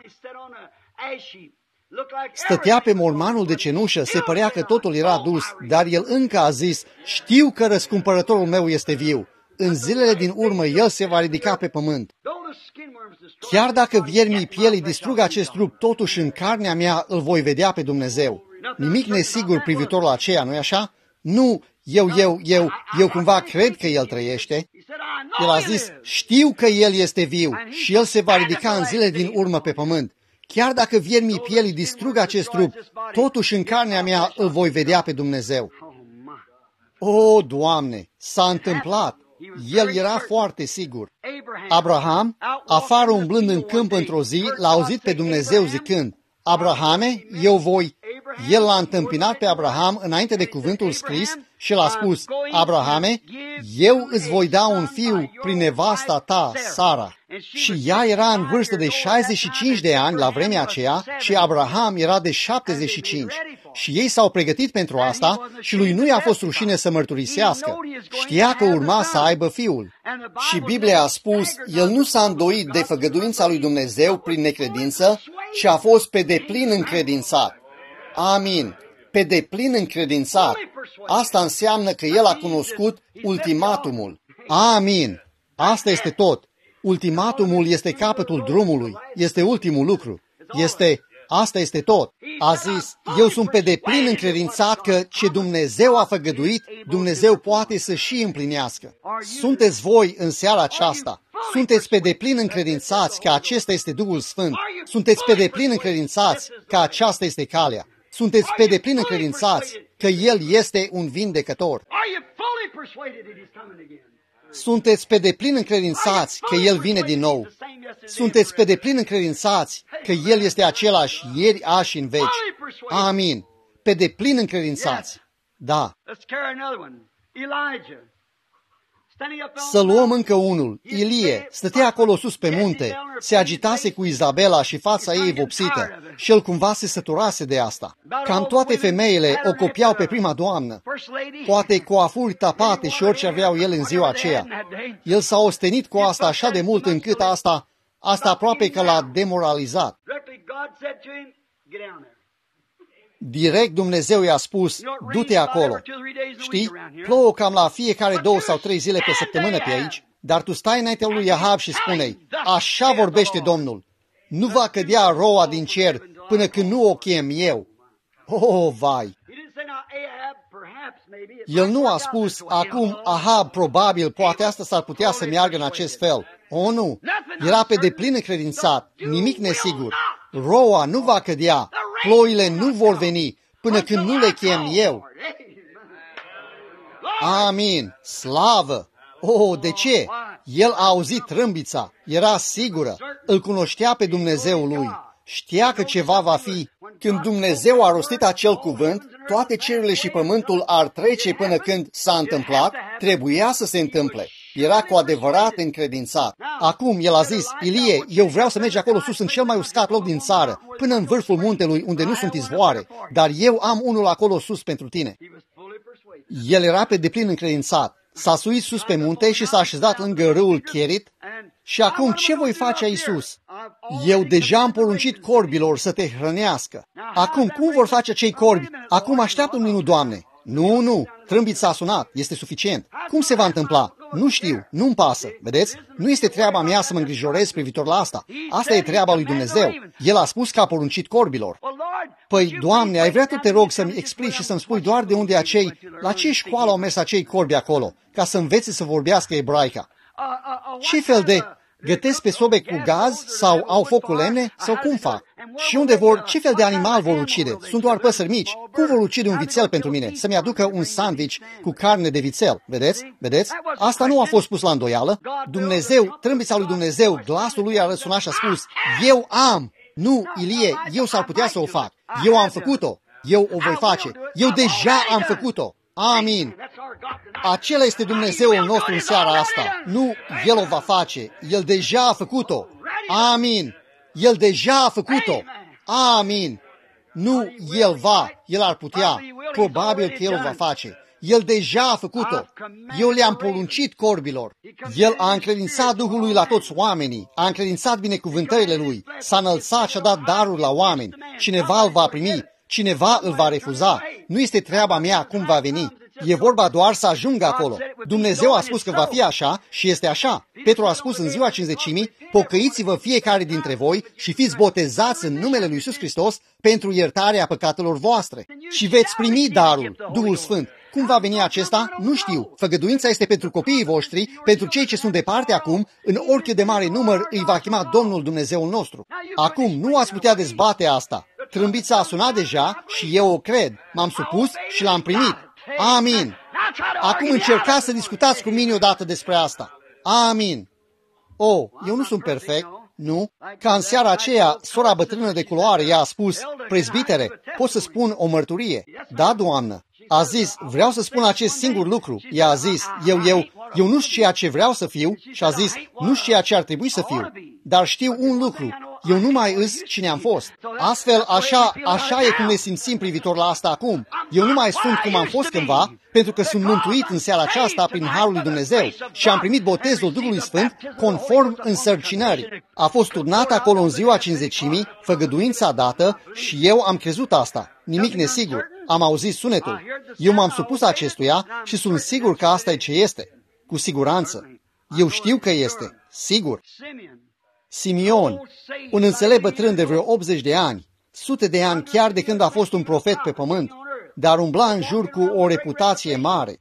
Stătea pe mormanul de cenușă, se părea că totul era dus, dar el încă a zis, știu că răscumpărătorul meu este viu. În zilele din urmă el se va ridica pe pământ. Chiar dacă viermii pielii distrug acest trup, totuși în carnea mea îl voi vedea pe Dumnezeu. Nimic nesigur privitor la aceea, nu-i așa? Nu, eu, eu, eu, eu cumva cred că el trăiește. El a zis, știu că el este viu și el se va ridica în zilele din urmă pe pământ. Chiar dacă viermii pielii distrug acest trup, totuși în carnea mea îl voi vedea pe Dumnezeu. O, Doamne, s-a întâmplat. El era foarte sigur. Abraham, afară umblând în câmp într-o zi, l-a auzit pe Dumnezeu zicând, Abrahame, eu voi. El l-a întâmpinat pe Abraham înainte de cuvântul scris și l-a spus, Abrahame, eu îți voi da un fiu prin nevasta ta, Sara. Și ea era în vârstă de șaizeci și cinci de ani la vremea aceea și Abraham era de șaptezeci și cinci. Și ei s-au pregătit pentru asta și lui nu i-a fost rușine să mărturisească. Știa că urma să aibă fiul. Și Biblia a spus, el nu s-a îndoit de făgăduința lui Dumnezeu prin necredință, ci a fost pe deplin încredințat. Amin. Pe deplin încredințat. Asta înseamnă că el a cunoscut ultimatumul. Amin. Asta este tot. Ultimatumul este capătul drumului. Este ultimul lucru. Este, asta este tot. A zis, eu sunt pe deplin încredințat că ce Dumnezeu a făgăduit, Dumnezeu poate să și împlinească. Sunteți voi în seara aceasta. Sunteți pe deplin încredințați că acesta este Duhul Sfânt. Sunteți pe deplin încredințați că aceasta este calea. Sunteți pe deplin încredințați că El este un vindecător. Sunteți pe deplin încredințați că El vine din nou. Sunteți pe deplin încredințați că El este același ieri, azi și în veci. Amin. Pe deplin încredințați. Da. Să luăm încă unul. Ilie stătea acolo sus pe munte, se agitase cu Izabela și fața ei vopsită și el cumva se săturase de asta. Cam toate femeile o copiau pe prima doamnă, poate coafuri tapate și orice aveau el în ziua aceea. El s-a ostenit cu asta așa de mult încât asta, asta aproape că l-a demoralizat. Direct Dumnezeu i-a spus, du-te acolo. Știi, plouă cam la fiecare două sau trei zile pe săptămână pe aici, dar tu stai înaintea lui Ahab și spune-i, așa vorbește Domnul, nu va cădea roa din cer până când nu o chem eu. Oh, vai! El nu a spus, acum Ahab, probabil, poate asta s-ar putea să meargă în acest fel. Oh, nu! Era pe deplin încredințat, nimic nesigur. Roa nu va cădea, ploile nu vor veni, până când nu le chem eu. Amin! Slavă! Oh, de ce? El a auzit trâmbița, era sigură, îl cunoștea pe Dumnezeul lui. Știa că ceva va fi. Când Dumnezeu a rostit acel cuvânt, toate cerurile și pământul ar trece până când s-a întâmplat, trebuia să se întâmple. Era cu adevărat încredințat. Acum el a zis, Ilie, eu vreau să mergi acolo sus în cel mai uscat loc din țară, până în vârful muntelui unde nu sunt izvoare, dar eu am unul acolo sus pentru tine. El era pe deplin încredințat. S-a suit sus pe munte și s-a așezat lângă râul Cherit. Și acum ce voi face, Iisus? Eu deja am poruncit corbilor să te hrănească. Acum, cum vor face cei corbi? Acum așteaptă un minut, Doamne. Nu, nu, trâmbița a sunat, este suficient. Cum se va întâmpla? Nu știu, nu-mi pasă. Vedeți? Nu este treaba mea să mă îngrijorez privitor la asta. Asta e treaba lui Dumnezeu. El a spus că a poruncit corbilor. Păi, Doamne, ai vrea tu, te rog, să-mi explici și să-mi spui doar de unde acei, la ce școală au mers acei corbi acolo, ca să învețe să vorbească ebraica? Ce fel de... Gătesc pe sobe cu gaz sau au foc cu lemne sau cum fac? Și unde vor, ce fel de animal vor ucide? Sunt doar păsări mici. Cum vor ucide un vițel pentru mine? Să-mi aducă un sandwich cu carne de vițel. Vedeți? Vedeți? Asta nu a fost pus la îndoială. Dumnezeu, trâmbița lui Dumnezeu, glasul lui a răsunat și a spus, eu am. Nu, Ilie, eu s-ar putea să o fac. Eu am făcut-o. Eu o voi face. Eu deja am făcut-o. Amin. Acela este Dumnezeul nostru în seara asta. Nu, El o va face. El deja a făcut-o. Amin. El deja a făcut-o. Amin. Nu, El va. El ar putea. Probabil că El o va face. El deja a făcut-o. Eu le-am poruncit corbilor. El a încredințat Duhului la toți oamenii. A încredințat binecuvântările Lui. S-a înălțat și a dat daruri la oameni. Cineva îl va primi. Cineva îl va refuza. Nu este treaba mea cum va veni. E vorba doar să ajungă acolo. Dumnezeu a spus că va fi așa și este așa. Petru a spus în ziua cincizecimii, pocăiți-vă fiecare dintre voi și fiți botezați în numele lui Iisus Hristos pentru iertarea păcatelor voastre. Și veți primi darul, Duhul Sfânt. Cum va veni acesta? Nu știu. Făgăduința este pentru copiii voștri, pentru cei ce sunt departe acum, în orice de mare număr îi va chema Domnul Dumnezeul nostru. Acum nu ați putea dezbate asta. Trâmbița a sunat deja și eu o cred. M-am supus și l-am primit. Amin. Acum încercați să discutați cu mine odată despre asta. Amin. Oh, eu nu sunt perfect, nu? Ca în seara aceea, sora bătrână de culoare i-a spus, prezbitere, pot să spun o mărturie? Da, Doamnă. A zis, vreau să spun acest singur lucru. Ea a zis, eu, eu, eu nu știu ceea ce vreau să fiu și a zis, nu știu ceea ce ar trebui să fiu, dar știu un lucru. Eu nu mai îs cine am fost. Astfel, așa, așa e cum ne simțim privitor la asta acum. Eu nu mai sunt cum am fost cândva, pentru că sunt mântuit în seara aceasta prin Harul lui Dumnezeu și am primit botezul Duhului Sfânt conform însărcinării. A fost turnat acolo în ziua cincizecimii, făgăduința dată și eu am crezut asta. Nimic nesigur. Am auzit sunetul. Eu m-am supus acestuia și sunt sigur că asta e ce este. Cu siguranță. Eu știu că este. Sigur. Simeon, un înțelept bătrân de vreo optzeci de ani, sute de ani chiar de când a fost un profet pe pământ, dar umbla în jur cu o reputație mare.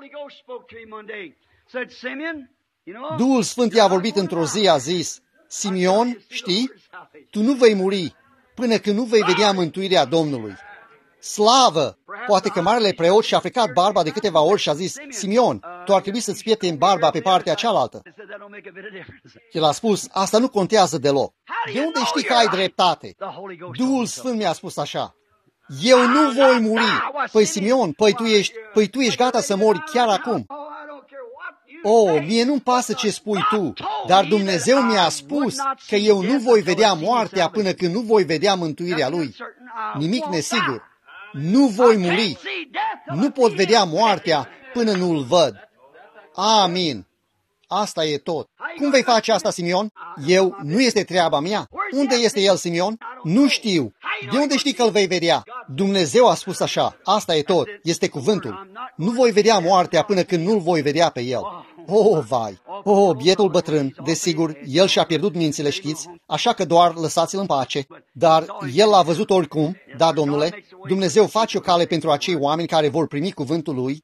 Duhul Sfânt i-a vorbit într-o zi, a zis, Simeon, știi, tu nu vei muri până când nu vei vedea mântuirea Domnului. Slavă! Poate că marele preot și-a frecat barba de câteva ori și a zis, Simeon, tu ar trebui să-ți pieteni barba pe partea cealaltă. El a spus, asta nu contează deloc. De unde știi că ai dreptate? Duhul Sfânt mi-a spus așa. Eu nu voi muri. Păi, Simeon, păi tu ești, păi tu ești gata să mori chiar acum. Oh, mie nu-mi pasă ce spui tu, dar Dumnezeu mi-a spus că eu nu voi vedea moartea până când nu voi vedea mântuirea Lui. Nimic nesigur. Nu voi muri. Nu pot vedea moartea până nu-L văd. Amin. Asta e tot. Cum vei face asta, Simeon? Eu, nu este treaba mea. Unde este el, Simeon? Nu știu. De unde știi că îl vei vedea? Dumnezeu a spus așa. Asta e tot. Este cuvântul. Nu voi vedea moartea până când nu-l voi vedea pe el. Oh, vai! Oh, bietul bătrân, desigur, el și-a pierdut mințile, știți, așa că doar lăsați-l în pace. Dar el l-a văzut oricum, da, domnule, Dumnezeu face o cale pentru acei oameni care vor primi cuvântul lui.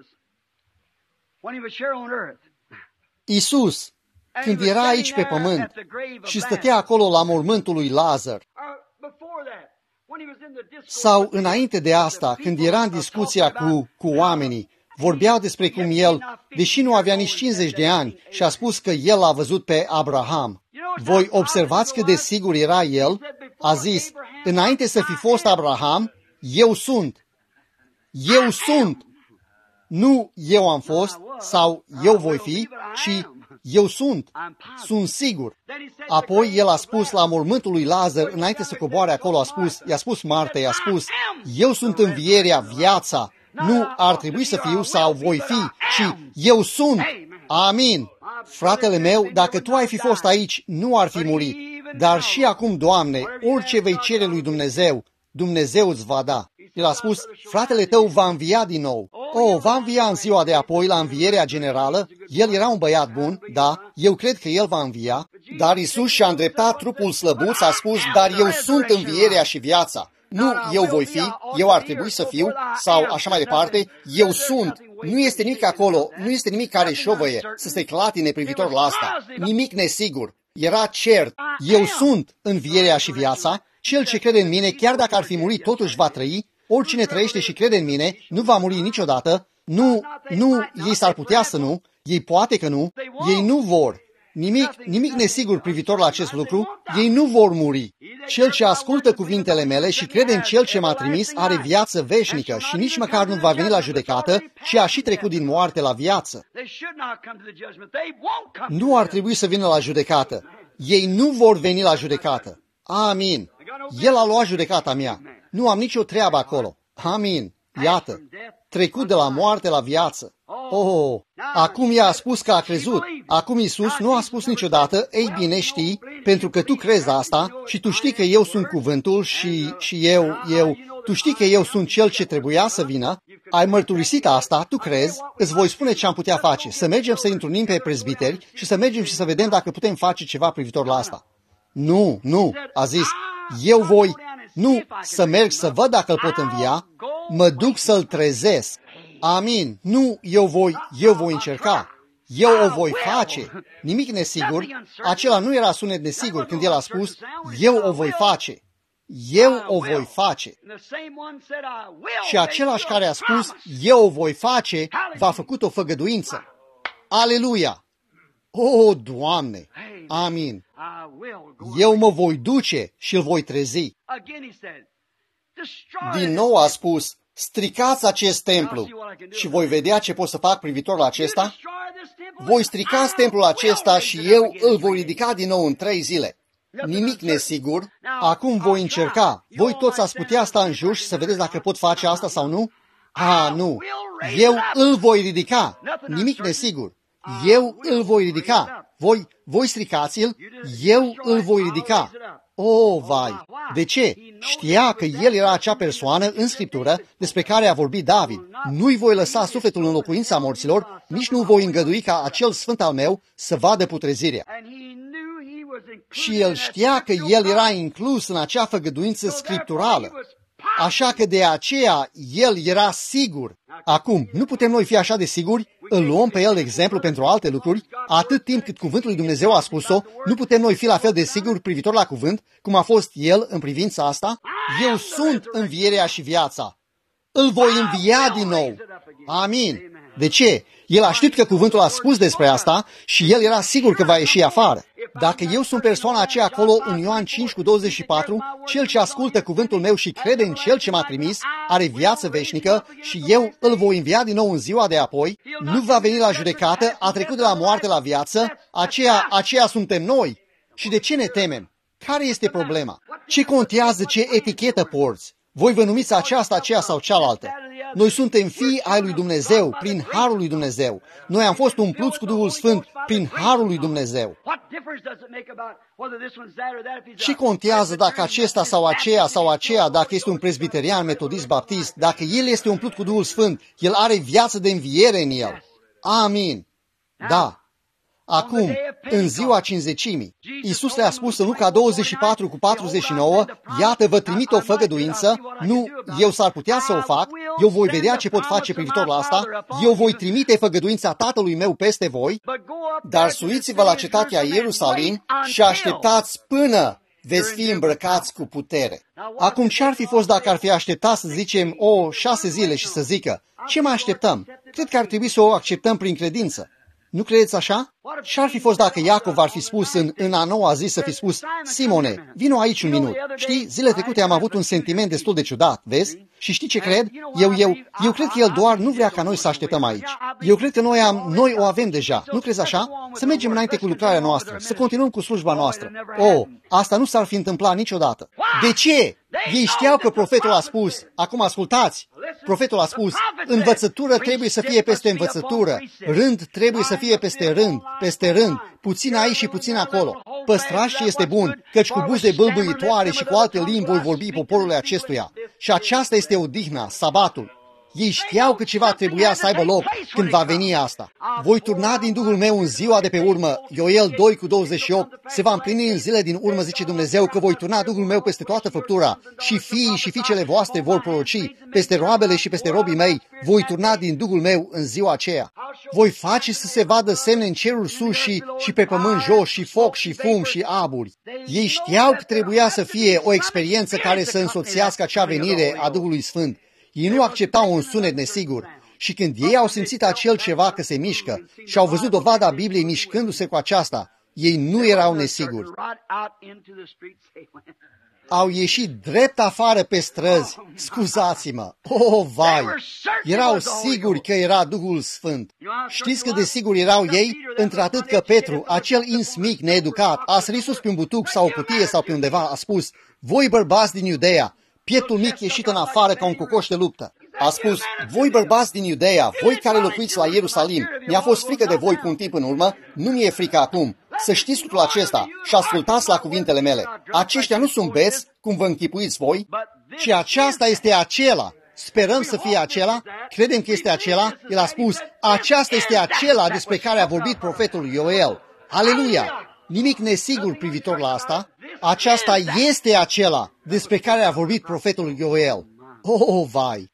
Iisus, când era aici pe pământ și stătea acolo la mormântul lui Lazar, sau înainte de asta, când era în discuția cu, cu oamenii, vorbeau despre cum el, deși nu avea nici cincizeci de ani, și a spus că el l-a văzut pe Abraham. Voi observați cât de sigur era el? A zis, înainte să fi fost Abraham, eu sunt. Eu sunt. Nu eu am fost sau eu voi fi, ci eu sunt. Sunt sigur. Apoi el a spus la mormântul lui Lazar, înainte să coboare acolo, a spus, i-a spus Martei, i-a spus, eu sunt învierea, viața. Nu ar trebui să fiu sau voi fi, ci eu sunt. Amin. Fratele meu, dacă tu ai fi fost aici, nu ar fi murit. Dar și acum, Doamne, orice vei cere lui Dumnezeu, Dumnezeu îți va da. El a spus, fratele tău va învia din nou. Oh, va învia în ziua de apoi, la învierea generală. El era un băiat bun, da, eu cred că el va învia. Dar Iisus și-a îndreptat trupul slăbuț, a spus, dar eu sunt învierea și viața. Nu eu voi fi, eu ar trebui să fiu, sau așa mai departe, eu sunt. Nu este nimic acolo, nu este nimic care șovăie să se clatine privitor la asta. Nimic nesigur. Era cert. Eu sunt învierea și viața. Cel ce crede în mine, chiar dacă ar fi murit, totuși va trăi. Oricine trăiește și crede în mine, nu va muri niciodată. Nu, nu, ei s-ar putea să nu, ei poate că nu, ei nu vor. Nimic, nimic nesigur privitor la acest lucru, ei nu vor muri. Cel ce ascultă cuvintele mele și crede în Cel ce m-a trimis are viață veșnică și nici măcar nu va veni la judecată, ci a și trecut din moarte la viață. Nu ar trebui să vină la judecată. Ei nu vor veni la judecată. Amin. El a luat judecata mea. Nu am nicio treabă acolo. Amin. Iată, trecut de la moarte la viață. Oh, acum ea a spus că a crezut. Acum Iisus nu a spus niciodată, ei bine știi, pentru că tu crezi asta și tu știi că eu sunt cuvântul și, și eu, eu, tu știi că eu sunt cel ce trebuia să vină, ai mărturisit asta, tu crezi, îți voi spune ce am putea face, să mergem să întrunim pe prezbiteri și să mergem și să vedem dacă putem face ceva privitor la asta. Nu, nu, a zis, eu voi, nu să merg să văd dacă îl pot învia, mă duc să-l trezesc. Amin. Nu, eu voi, eu voi încerca. Eu o voi face. Nimic nesigur. Acela nu era sunet nesigur când el a spus, eu o voi face. Eu o voi face. Și același care a spus, eu o voi face, v-a făcut o făgăduință. Aleluia! O, Doamne! Amin. Eu mă voi duce și îl voi trezi. Din nou a spus, stricați acest templu și voi vedea ce pot să fac privitor la acesta. Voi stricați templul acesta și eu îl voi ridica din nou în trei zile. Nimic nesigur. Acum voi încerca. Voi toți ați putea sta în jur și să vedeți dacă pot face asta sau nu? Ah, nu. Eu îl voi ridica. Nimic nesigur. Eu îl voi ridica. Voi, voi stricați-l, eu îl voi ridica. O, vai! De ce? Știa că el era acea persoană în Scriptură despre care a vorbit David. Nu-i voi lăsa sufletul în locuința morților, nici nu voi îngădui ca acel sfânt al meu să vadă putrezirea. Și el știa că el era inclus în acea făgăduință scripturală. Așa că de aceea el era sigur. Acum, nu putem noi fi așa de siguri? Îl luăm pe el de exemplu pentru alte lucruri? Atât timp cât cuvântul lui Dumnezeu a spus-o, nu putem noi fi la fel de siguri privitor la cuvânt, cum a fost el în privința asta? Eu sunt învierea și viața. Îl voi învia din nou. Amin. De ce? El a știut că cuvântul a spus despre asta și el era sigur că va ieși afară. Dacă eu sunt persoana aceea acolo în Ioan cinci cu douăzeci și patru, cel ce ascultă cuvântul meu și crede în cel ce m-a trimis, are viață veșnică și eu îl voi învia din nou în ziua de apoi, nu va veni la judecată, a trecut de la moarte la viață, aceea, aceea suntem noi. Și de ce ne temem? Care este problema? Ce contează ce etichetă porți? Voi vă numiți aceasta, aceea sau cealaltă. Noi suntem fii ai lui Dumnezeu, prin harul lui Dumnezeu. Noi am fost umpluți cu Duhul Sfânt prin harul lui Dumnezeu. Ce contează dacă acesta sau aceea sau aceea, dacă este un presbiterian, metodist, baptist, dacă el este umplut cu Duhul Sfânt, el are viață de înviere în el. Amin. Da. Acum, în ziua cincizecimii, Iisus le-a spus în Luca douăzeci și patru cu patruzeci și nouă, iată, vă trimit o făgăduință, nu, eu s-ar putea să o fac, eu voi vedea ce pot face privitor la asta, eu voi trimite făgăduința Tatălui meu peste voi, dar suiți-vă la cetatea Ierusalim și așteptați până veți fi îmbrăcați cu putere. Acum, ce-ar fi fost dacă ar fi așteptat, să zicem, o șase zile și să zică, ce mai așteptăm? Cred că ar trebui să o acceptăm prin credință. Nu credeți așa? Ce-ar fi fost dacă Iacov ar fi spus în, în a noua zi să fi spus, Simone, vino aici un minut. Știi, zilele trecute am avut un sentiment destul de ciudat, vezi? Și știi ce cred? Eu, eu, eu cred că el doar nu vrea ca noi să așteptăm aici. Eu cred că noi, am, noi o avem deja. Nu crezi așa? Să mergem înainte cu lucrarea noastră, să continuăm cu slujba noastră. Oh, asta nu s-ar fi întâmplat niciodată. De ce? Ei știau că profetul a spus, acum ascultați, profetul a spus, învățătură trebuie să fie peste învățătură, rând trebuie să fie peste rând, peste rând, puțin aici și puțin acolo. Păstrați ce este bun, căci cu buze bâlbâitoare și cu alte limbi voi vorbi poporului acestuia. Și aceasta este odihna, sabatul. Ei știau că ceva trebuia să aibă loc când va veni asta. Voi turna din Duhul meu în ziua de pe urmă, Ioel doi cu douăzeci și opt, se va împlini în zile din urmă, zice Dumnezeu, că voi turna Duhul meu peste toată făptura și fiii și fiicele voastre vor proroci, peste roabele și peste robii mei, voi turna din Duhul meu în ziua aceea. Voi face să se vadă semne în cerul sus și, și pe pământ jos și foc și fum și aburi. Ei știau că trebuia să fie o experiență care să însoțească acea venire a Duhului Sfânt. Ei nu acceptau un sunet nesigur și când ei au simțit acel ceva că se mișcă și au văzut dovada Bibliei mișcându-se cu aceasta, ei nu erau nesiguri. Au ieșit drept afară pe străzi, scuzați-mă, oh, vai, erau siguri că era Duhul Sfânt. Știți cât de siguri erau ei? Într-atât că Petru, acel ins mic, needucat, a sărit sus pe un butuc sau o cutie sau pe undeva, a spus, voi bărbați din Iudeea, pieptul mic ieșit în afară ca un cocoș de luptă. A spus, voi bărbați din Iudeea, voi care locuiți la Ierusalim, mi-a fost frică de voi cu un timp în urmă, nu mi-e frică acum. Să știți lucrul acesta și ascultați la cuvintele mele. Aceștia nu sunt beți, cum vă închipuiți voi, ci aceasta este acela. Sperăm să fie acela, credem că este acela. El a spus, aceasta este acela despre care a vorbit profetul Ioel. Aleluia! Nimic nesigur privitor la asta. Aceasta este acela despre care a vorbit profetul Ioel. Oh, vai!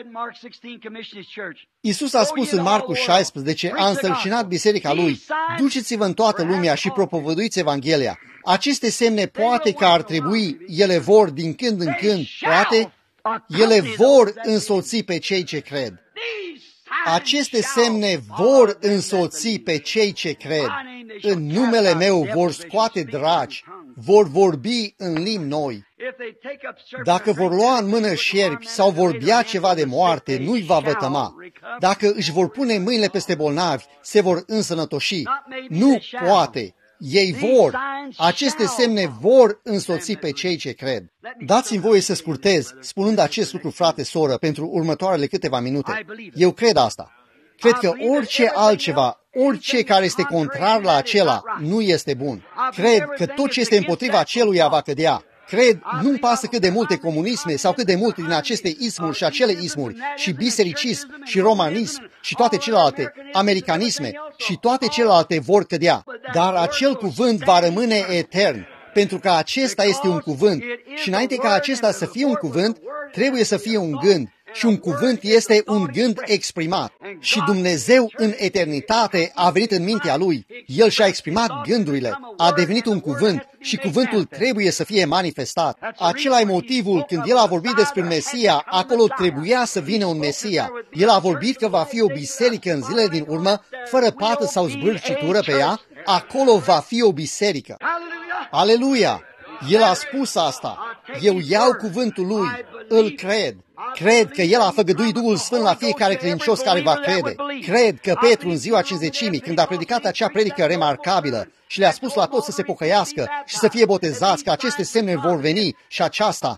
Iisus a spus în Marcu șaisprezece, a însărcinat biserica lui, duceți-vă în toată lumea și propovăduiți Evanghelia. Aceste semne poate că ar trebui, ele vor din când în când, poate, ele vor însoți pe cei ce cred. Aceste semne vor însoți pe cei ce cred. În numele meu vor scoate draci, vor vorbi în limbi noi. Dacă vor lua în mână șerpi sau vor bea ceva de moarte, nu-i va vătăma. Dacă își vor pune mâinile peste bolnavi, se vor însănătoși. Nu poate. Ei vor. Aceste semne vor însoți pe cei ce cred. Dați-mi voie să scurtez, spunând acest lucru, frate, soră, pentru următoarele câteva minute. Eu cred asta. Cred că orice altceva, orice care este contrar la acela, nu este bun. Cred că tot ce este împotriva aceluia va cădea. Cred, nu-mi pasă cât de multe comunisme sau cât de multe din aceste ismuri și acele ismuri, și bisericism, și romanism, și toate celelalte, americanisme, și toate celelalte vor cădea. Dar acel cuvânt va rămâne etern, pentru că acesta este un cuvânt. Și înainte ca acesta să fie un cuvânt, trebuie să fie un gând. Și un cuvânt este un gând exprimat. Și Dumnezeu în eternitate a venit în mintea Lui. El și-a exprimat gândurile, a devenit un cuvânt și cuvântul trebuie să fie manifestat. Acela e motivul când El a vorbit despre Mesia, acolo trebuia să vină un Mesia. El a vorbit că va fi o biserică în zilele din urmă, fără pată sau zbârcitură pe ea, acolo va fi o biserică. Aleluia! El a spus asta. Eu iau cuvântul lui, îl cred. Cred că El a făgăduit Duhul Sfânt la fiecare credincios care va crede. Cred că Petru, în ziua cincizecimii, când a predicat acea predică remarcabilă și le-a spus la toți să se pocăiască și să fie botezați, că aceste semne vor veni și aceasta,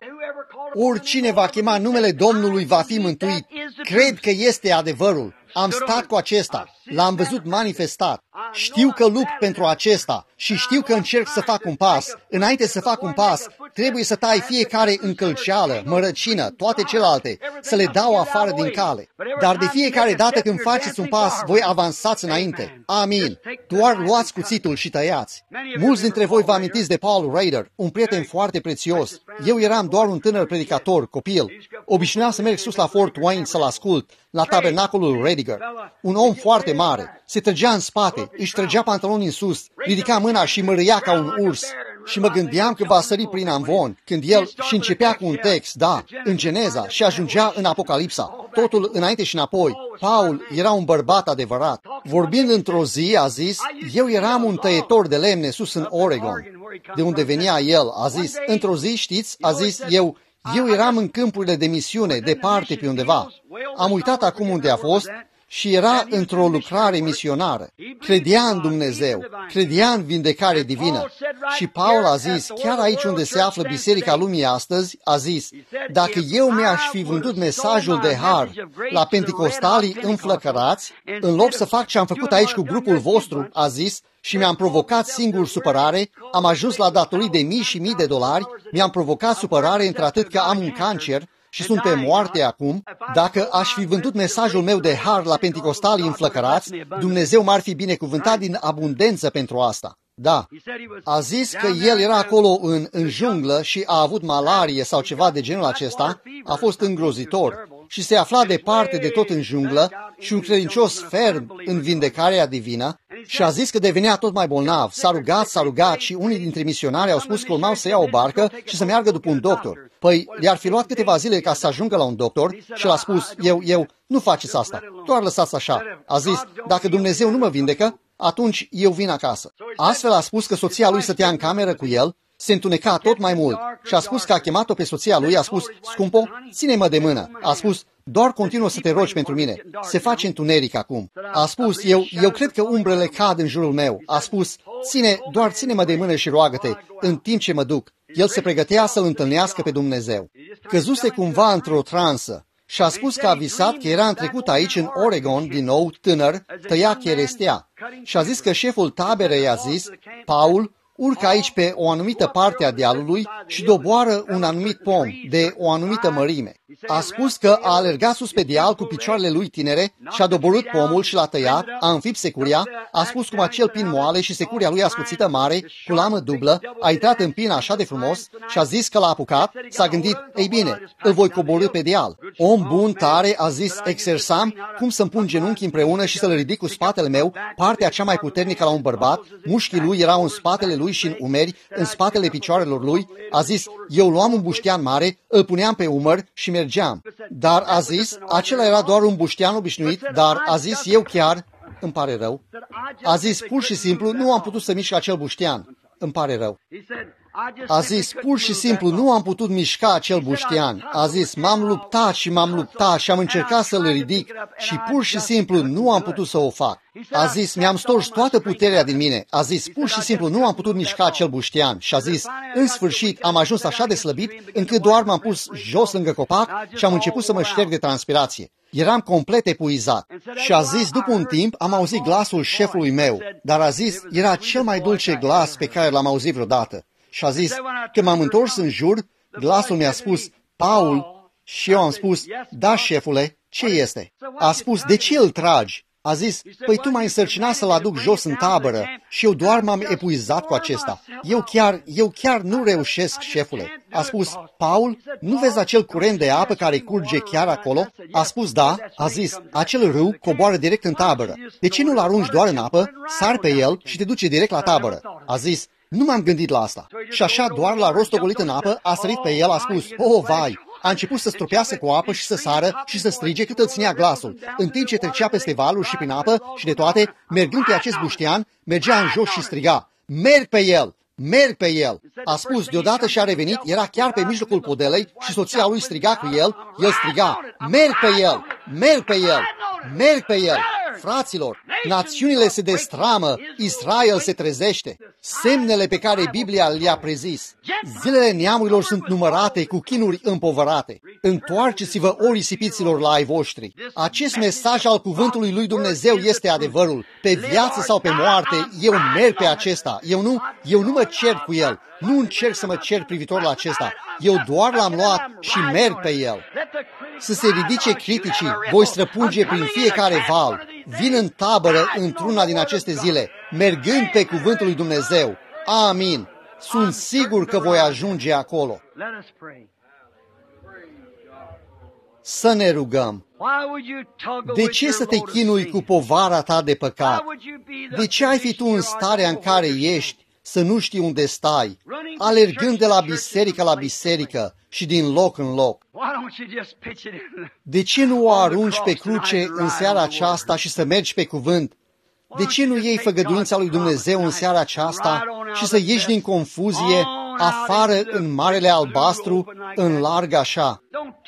oricine va chema numele Domnului va fi mântuit. Cred că este adevărul. Am stat cu acesta, l-am văzut manifestat. Știu că lupt pentru acesta și știu că încerc să fac un pas. Înainte să fac un pas, trebuie să tai fiecare încălceală, mărăcină, toate celelalte, să le dau afară din cale. Dar de fiecare dată când faceți un pas, voi avansați înainte. Amin. Doar luați cuțitul și tăiați. Mulți dintre voi vă amintiți de Paul Rader, un prieten foarte prețios. Eu eram doar un tânăr predicator, copil. Obișnuiam să merg sus la Fort Wayne să-l ascult, la tabernacolul Rediger. Un om foarte mare. Se trăgea în spate, își trăgea pantalonii în sus, ridica mâna și mărâia ca un urs. Și mă gândeam că va sări prin amvon, când el și începea cu un text, da, în Geneza, și ajungea în Apocalipsa. Totul înainte și înapoi. Paul era un bărbat adevărat. Vorbind într-o zi, a zis, eu eram un tăietor de lemne sus în Oregon, de unde venea el. A zis, într-o zi, știți, a zis, eu, eu eram în câmpurile de misiune, departe pe undeva. Am uitat acum unde a fost, și era într-o lucrare misionară. Credea în Dumnezeu, credea în vindecare divină. Și Paul a zis, chiar aici unde se află Biserica Lumii astăzi, a zis, dacă eu mi-aș fi vândut mesajul de har la penticostalii înflăcărați, în loc să fac ce am făcut aici cu grupul vostru, a zis, și mi-am provocat singur supărare, am ajuns la datorii de mii și mii de dolari, mi-am provocat supărare într-atât că am un cancer, și sunt pe moarte acum, dacă aș fi vândut mesajul meu de har la penticostalii înflăcărați, Dumnezeu m-ar fi binecuvântat din abundență pentru asta. Da. A zis că el era acolo în, în junglă și a avut malarie sau ceva de genul acesta, a fost îngrozitor și se afla departe de tot în junglă și un credincios ferm în vindecarea divină și a zis că devenea tot mai bolnav. S-a rugat, s-a rugat și unii dintre misionari au spus că urmau să ia o barcă și să meargă după un doctor. Păi le-ar fi luat câteva zile ca să ajungă la un doctor și l-a spus, eu, eu, nu faceți asta, doar lăsați așa. A zis, dacă Dumnezeu nu mă vindecă, atunci eu vin acasă. Astfel a spus că soția lui stătea în cameră cu el, se întuneca tot mai mult și a spus că a chemat-o pe soția lui, a spus, scumpo, ține-mă de mână. A spus, doar continuă să te rogi pentru mine. Se face întuneric acum. A spus, eu, eu cred că umbrele cad în jurul meu. A spus, ține, doar ține-mă de mână și roagă-te, în timp ce mă duc. El se pregătea să-L întâlnească pe Dumnezeu. Căzuse cumva într-o transă și a spus că a visat că era în trecut aici în Oregon, din nou, tânăr, tăia cherestea. Și a zis că șeful taberei a zis, Paul, urcă aici pe o anumită parte a dealului și doboară un anumit pom de o anumită mărime. A spus că a alergat sus pe deal cu picioarele lui tinere și a doborât pomul și l-a tăiat, a înfipt securia, a spus cum acel pin moale și securia lui ascuțită mare, cu lamă dublă, a intrat în pin așa de frumos și a zis că l-a apucat, s-a gândit, ei bine, îl voi coborî pe deal. Om bun, tare, a zis, exersam cum să-mi pun genunchi împreună și să-l ridic cu spatele meu, partea cea mai puternică la un bărbat, mușchii lui erau în spatele lui și în umeri, în spatele picioarelor lui, a zis, eu luam un buștean mare, îl puneam pe umăr și mergeam. Dar a zis, acela era doar un buștean obișnuit, dar a zis, eu chiar, îmi pare rău, a zis, pur și simplu, nu am putut să mișc acel buștean, îmi pare rău. A zis, pur și simplu, nu am putut mișca acel buștean. A zis, m-am luptat și m-am luptat și am încercat să-l ridic și pur și simplu nu am putut să o fac. A zis, mi-am stors toată puterea din mine. A zis, pur și simplu nu am putut mișca acel buștean. Și a zis, în sfârșit am ajuns așa de slăbit încât doar m-am pus jos lângă copac și am început să mă șterg de transpirație. Eram complet epuizat. Și a zis, după un timp, am auzit glasul șefului meu, dar a zis, era cel mai dulce glas pe care l-am auzit vreodată. Și a zis, când m-am întors în jur, glasul mi-a spus, Paul, și eu am spus, da, șefule, ce este? A spus, de ce îl tragi? A zis, păi tu m-ai însărcinat să-l aduc jos în tabără și eu doar m-am epuizat cu acesta. Eu chiar, eu chiar nu reușesc, șefule. A spus, Paul, nu vezi acel curent de apă care curge chiar acolo? A spus, da. A zis, acel râu coboară direct în tabără. De ce nu-l arunci doar în apă, sar pe el și te duce direct la tabără? A zis, nu m-am gândit la asta. Și așa, doar l-a rostogolit în apă, a sărit pe el, a spus, oh, vai, a început să stropească cu apă și să sară și să strige cât îl ținea glasul, în timp ce trecea peste valuri și prin apă și de toate, mergând pe acest buștean, mergea în jos și striga, merg pe el! Merg pe el! A spus, deodată și-a revenit, era chiar pe mijlocul podelei și soția lui striga cu el, el striga, merg pe el! Merg pe el! Merg pe el! Fraților, națiunile se destramă, Israel se trezește. Semnele pe care Biblia le-a prezis. Zilele neamurilor sunt numărate cu chinuri împovărate. Întoarceți-vă, o risipiților, la ai voștri. Acest mesaj al cuvântului lui Dumnezeu este adevărul. Pe viață sau pe moarte, eu merg pe acesta. Eu nu, eu nu mă cer cu el. Nu încerc să mă cer privitor la acesta. Eu doar l-am luat și merg pe el. Să se ridice criticii, voi străpunge prin fiecare val. Vin în tabără într-una din aceste zile, mergând pe cuvântul lui Dumnezeu. Amin. Sunt sigur că voi ajunge acolo. Să ne rugăm. De ce să te chinui cu povara ta de păcat? De ce ai fi tu în starea în care ești să nu știi unde stai, alergând de la biserică la biserică și din loc în loc? De ce nu o arunci pe cruce în seara aceasta și să mergi pe cuvânt? De ce nu iei făgăduința lui Dumnezeu în seara aceasta și să ieși din confuzie afară în marele albastru, în larg așa?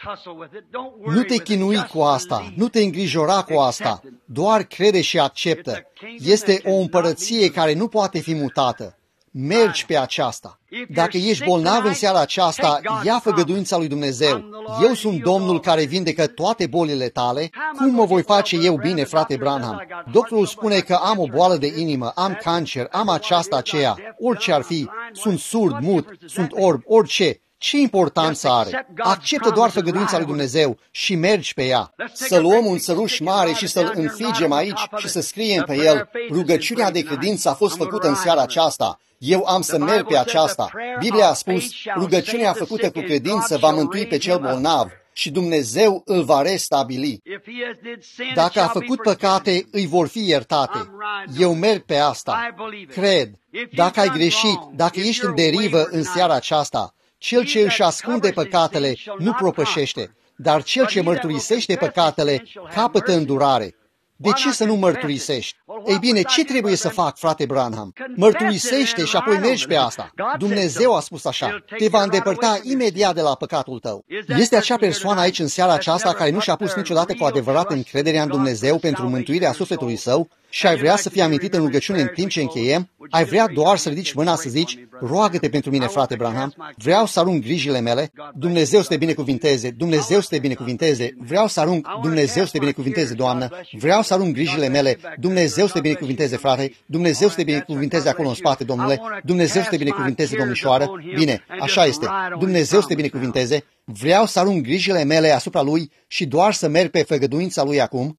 Nu te chinui cu asta, nu te îngrijora cu asta, doar crede și acceptă. Este o împărăție care nu poate fi mutată. Mergi pe aceasta. Dacă ești bolnav în seara aceasta, ia făgăduința lui Dumnezeu. Eu sunt Domnul care vindecă toate bolile tale. Cum mă voi face eu bine, frate Branham? Doctorul spune că am o boală de inimă, am cancer, am aceasta, aceea. Orice ar fi, sunt surd, mut, sunt orb, orice. Ce importanță are? Acceptă doar făgăduința lui Dumnezeu și mergi pe ea. Să luăm un săruș mare și să-l înfigem aici și să scriem pe el, rugăciunea de credință a fost făcută în seara aceasta. Eu am să merg pe aceasta. Biblia a spus, rugăciunea făcută cu credință va mântui pe cel bolnav și Dumnezeu îl va restabili. Dacă a făcut păcate, îi vor fi iertate. Eu merg pe asta. Cred. Dacă ai greșit, dacă ești în derivă în seara aceasta, cel ce își ascunde păcatele nu propășește, dar cel ce mărturisește păcatele capătă îndurare. De ce să nu mărturisești? Ei bine, ce trebuie să fac, frate Branham? Mărturisește și apoi mergi pe asta. Dumnezeu a spus așa, te va îndepărta imediat de la păcatul tău. Este acea persoană aici în seara aceasta care nu și-a pus niciodată cu adevărat încrederea în Dumnezeu pentru mântuirea sufletului său și ai vrea să fii amintit în rugăciune în timp ce încheiem? Ai vrea doar să ridici mâna să zici, roagă-te pentru mine, frate Branham, vreau să arunc grijile mele, Dumnezeu să te binecuvinteze, Dumnezeu să te binecuvinteze, vreau să arunc, Dumnezeu să te binecuvinteze, Doamnă, vreau să arunc grijile mele, Dumnezeu să te binecuvinteze, frate, Dumnezeu să te binecuvinteze acolo în spate, Domnule, Dumnezeu să te binecuvinteze, domnișoară, bine, așa este, Dumnezeu să te binecuvinteze, vreau să arunc grijile mele asupra Lui și doar să merg pe făgăduința Lui acum.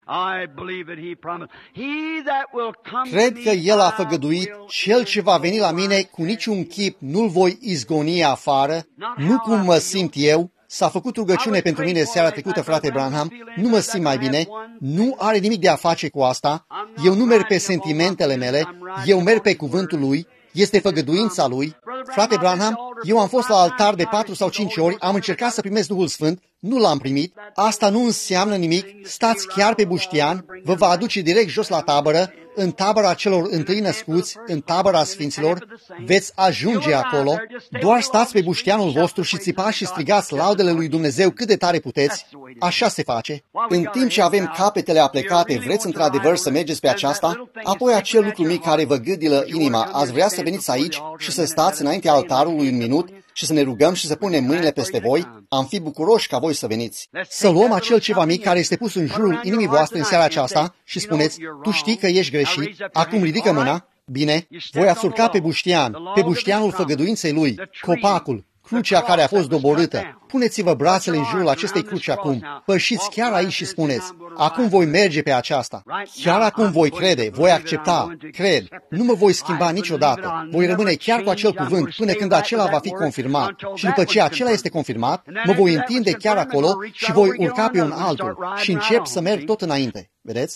Cred că El a făgăduit, cel ce va veni la mine cu niciun chip nu-l voi izgoni afară, nu cum mă simt eu. S-a făcut rugăciune pentru mine seara trecută, frate Branham, nu mă simt mai bine, nu are nimic de a face cu asta, eu nu merg pe sentimentele mele, eu merg pe cuvântul Lui, este făgăduința Lui. Frate Branham, eu am fost la altar de patru sau cinci ori, am încercat să primesc Duhul Sfânt, nu l-am primit, asta nu înseamnă nimic, stați chiar pe buștian, vă va aduce direct jos la tabără, în tabăra celor întâi născuți, în tabăra sfinților, veți ajunge acolo, doar stați pe buștianul vostru și țipați și strigați laudele lui Dumnezeu cât de tare puteți, așa se face. În timp ce avem capetele aplecate, vreți într-adevăr să mergeți pe aceasta? Apoi acel lucru mic care vă gâdilă inima, ați vrea să veniți aici și să stați înaintea altarului un minut și să ne rugăm și să punem mâinile peste voi? Am fi bucuroși ca voi să veniți. Să luăm acel ceva mic care este pus în jurul inimii voastre în seara aceasta și spuneți, tu știi că ești greșit, acum ridică mâna, bine, voi ați urca pe buștian, pe buștianul făgăduinței Lui, copacul, crucea care a fost doborâtă. Puneți-vă brațele în jurul acestei cruci acum, pășiți chiar aici și spuneți, acum voi merge pe aceasta. Chiar acum voi crede, voi accepta, cred, nu mă voi schimba niciodată, voi rămâne chiar cu acel cuvânt până când acela va fi confirmat. Și după ce acela este confirmat, mă voi întinde chiar acolo și voi urca pe un altul și încep să merg tot înainte. Vedeți?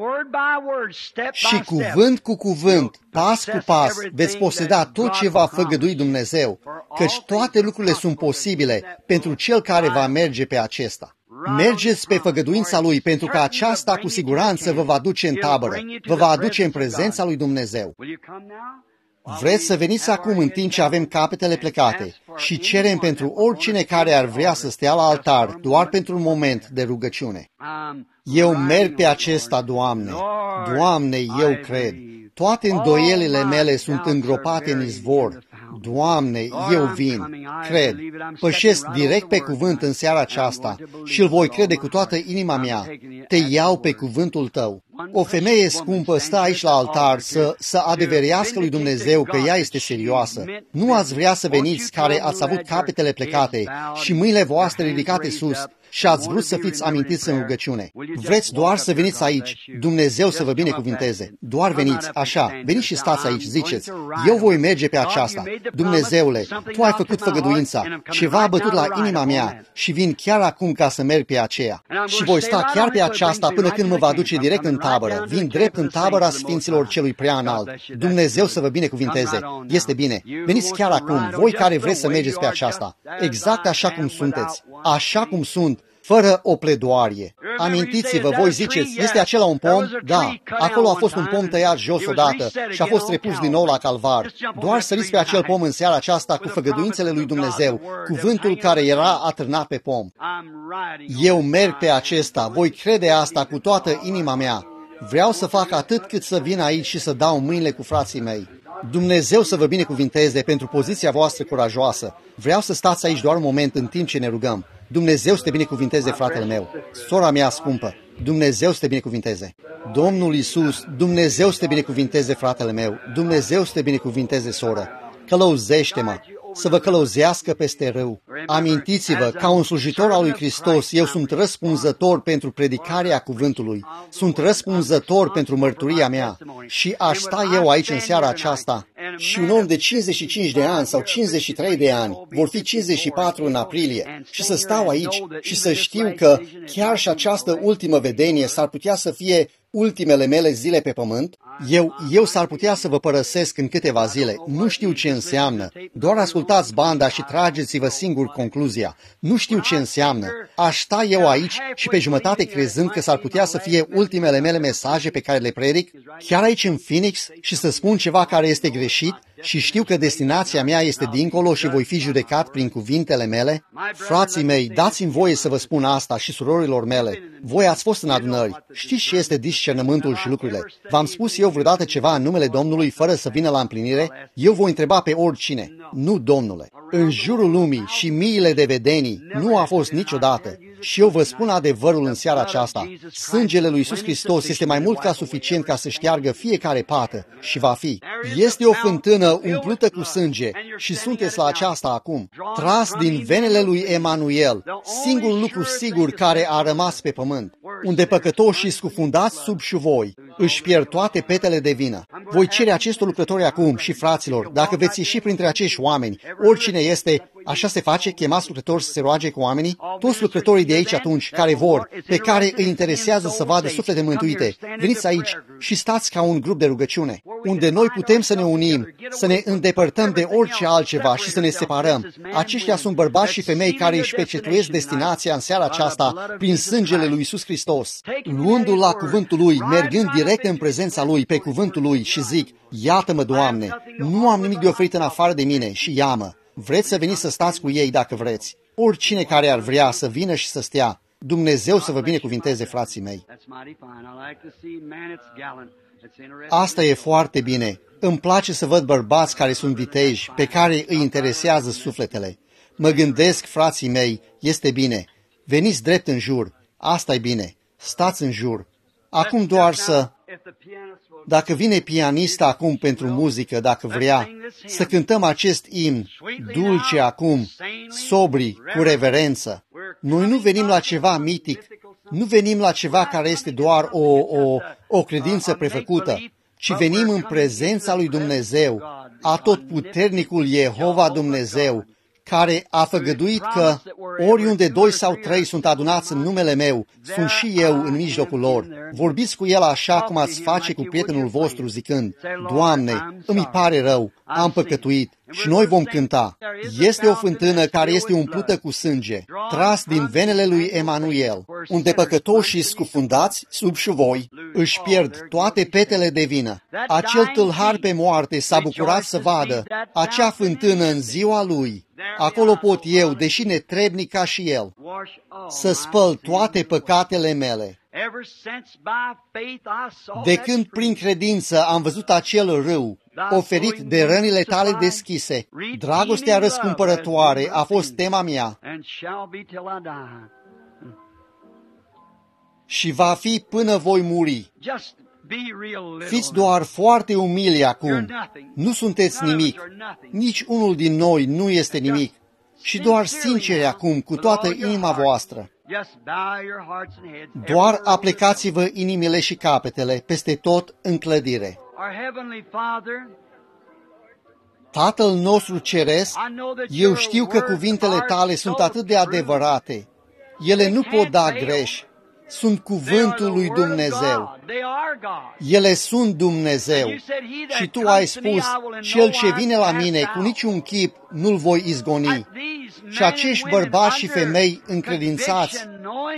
Și cuvânt cu cuvânt, pas cu pas, veți poseda tot ce va făgădui Dumnezeu, căci toate lucrurile sunt posibile pentru cel care va merge pe acesta. Mergeți pe făgăduința Lui, pentru că aceasta cu siguranță vă va duce în tabără, vă va aduce în prezența lui Dumnezeu. Vreți să veniți acum în timp ce avem capetele plecate și cerem pentru oricine care ar vrea să stea la altar, doar pentru un moment de rugăciune. Eu merg pe acesta, Doamne. Doamne, eu cred. Toate îndoielile mele sunt îngropate în izvor. Doamne, eu vin, cred, pășesc direct pe cuvânt în seara aceasta și îl voi crede cu toată inima mea. Te iau pe cuvântul Tău. O femeie scumpă stă aici la altar să, să adeverească lui Dumnezeu că ea este serioasă. Nu ați vrea să veniți care ați avut capetele plecate și mâinile voastre ridicate sus și ați vrut să fiți amintiți în rugăciune. Vreți doar să veniți aici, Dumnezeu să vă binecuvinteze. Doar veniți, așa, veniți și stați aici, ziceți, eu voi merge pe aceasta. Dumnezeule, Tu ai făcut făgăduința, ceva a bătut la inima mea și vin chiar acum ca să merg pe aceea. Și voi sta chiar pe aceasta până când mă va duce direct în tabără. Vin drept în tabăra Sfinților Celui Prea Înalt. Dumnezeu să vă binecuvinteze. Este bine. Veniți chiar acum, voi care vreți să mergeți pe aceasta. Exact așa cum sunteți. Așa cum sunt. Fără o pledoarie. Amintiți-vă, voi ziceți, este acela un pom? Da, acolo a fost un pom tăiat jos odată și a fost repus din nou la calvar. Doar săriți pe acel pom în seara aceasta cu făgăduințele lui Dumnezeu, cuvântul care era atârnat pe pom. Eu merg pe acesta, voi crede asta cu toată inima mea. Vreau să fac atât cât să vin aici și să dau mâinile cu frații mei. Dumnezeu să vă binecuvinteze pentru poziția voastră curajoasă. Vreau să stați aici doar un moment în timp ce ne rugăm. Dumnezeu să te binecuvinteze, fratele meu. Sora mea scumpă, Dumnezeu să te binecuvinteze. Domnul Iisus, Dumnezeu să te binecuvinteze, fratele meu. Dumnezeu să te binecuvinteze, soră. Călăuzește-mă, să vă călăuzească peste râu. Amintiți-vă, ca un slujitor al lui Hristos, eu sunt răspunzător pentru predicarea cuvântului. Sunt răspunzător pentru mărturia mea. Și aș sta eu aici în seara aceasta și un om de cincizeci și cinci de ani sau cincizeci și trei de ani, vor fi cincizeci și patru în aprilie, și să stau aici și să știu că chiar și această ultimă vedenie s-ar putea să fie ultimele mele zile pe pământ, eu, eu s-ar putea să vă părăsesc în câteva zile. Nu știu ce înseamnă. Doar ascultați banda și trageți-vă singur concluzia. Nu știu ce înseamnă. Aș sta eu aici și pe jumătate crezând că s-ar putea să fie ultimele mele mesaje pe care le predic, chiar aici în Phoenix, și să spun ceva care este greșit și știu că destinația mea este dincolo și voi fi judecat prin cuvintele mele? Frații mei, dați-mi voie să vă spun asta și surorilor mele. Voi ați fost în adunări. Știți ce este discernământul și lucrurile. V-am spus eu vreodată ceva în numele Domnului fără să vină la împlinire? Eu voi întreba pe oricine. Nu, Domnule. În jurul lumii și miile de vedenii nu a fost niciodată. Și eu vă spun adevărul în seara aceasta. Sângele lui Iisus Hristos este mai mult ca suficient ca să șteargă fiecare pată și va fi. Este o fântână umplută cu sânge și sunteți la aceasta acum. Tras din venele lui Emanuel, singurul lucru sigur care a rămas pe pământ, unde păcătoșii scufundați sub șuvoi își pierd toate petele de vină. Voi cere acestor lucrători acum și fraților, dacă veți ieși printre acești oameni, oricine este, așa se face, chemați lucrători să se roage cu oamenii, toți lucrătorii de aici atunci, care vor, pe care îi interesează să vadă suflete mântuite, veniți aici și stați ca un grup de rugăciune, unde noi putem să ne unim, să ne îndepărtăm de orice altceva și să ne separăm. Aceștia sunt bărbați și femei care își pecetuiesc destinația în seara aceasta prin sângele lui Iisus Hristos, luându-l la cuvântul lui, mergând direct în prezența lui, pe cuvântul lui și zic, iată-mă, Doamne, nu am nimic de oferit în afară de mine și ia-mă. Vreți să veniți să stați cu ei dacă vreți. Oricine care ar vrea să vină și să stea, Dumnezeu să vă binecuvinteze, frații mei. Asta e foarte bine. Îmi place să văd bărbați care sunt viteji, pe care îi interesează sufletele. Mă gândesc, frații mei, este bine. Veniți drept în jur. Asta e bine. Stați în jur. Acum doar să... Dacă vine pianista acum pentru muzică, dacă vrea, să cântăm acest imn, dulce acum, sobri, cu reverență. Noi nu venim la ceva mitic, nu venim la ceva care este doar o, o, o credință prefăcută, ci venim în prezența lui Dumnezeu, atotputernicul Jehova Dumnezeu, care a făgăduit că oriunde doi sau trei sunt adunați în numele meu, sunt și eu în mijlocul lor. Vorbiți cu el așa cum ați face cu prietenul vostru zicând, Doamne, îmi pare rău, am păcătuit. Și noi vom cânta. Este o fântână care este umplută cu sânge, tras din venele lui Emanuel, unde păcătoșii scufundați sub șuvoi își pierd toate petele de vină. Acel tâlhar pe moarte s-a bucurat să vadă acea fântână în ziua lui. Acolo pot eu, deși netrebnic ca și el, să spăl toate păcatele mele. De când prin credință am văzut acel râu, oferit de rănile tale deschise, dragostea răscumpărătoare a fost tema mea și va fi până voi muri. Fiți doar foarte umili acum. Nu sunteți nimic. Nici unul din noi nu este nimic. Și doar sinceri acum, cu toată inima voastră. Doar aplecați-vă inimile și capetele peste tot în clădire. Tatăl nostru ceresc, eu știu că cuvintele tale sunt atât de adevărate. Ele nu pot da greș. Sunt cuvântul lui Dumnezeu. Ele sunt Dumnezeu. Și tu ai spus, cel ce vine la mine cu niciun chip nu-l voi izgoni. Și acești bărbați și femei încredințați,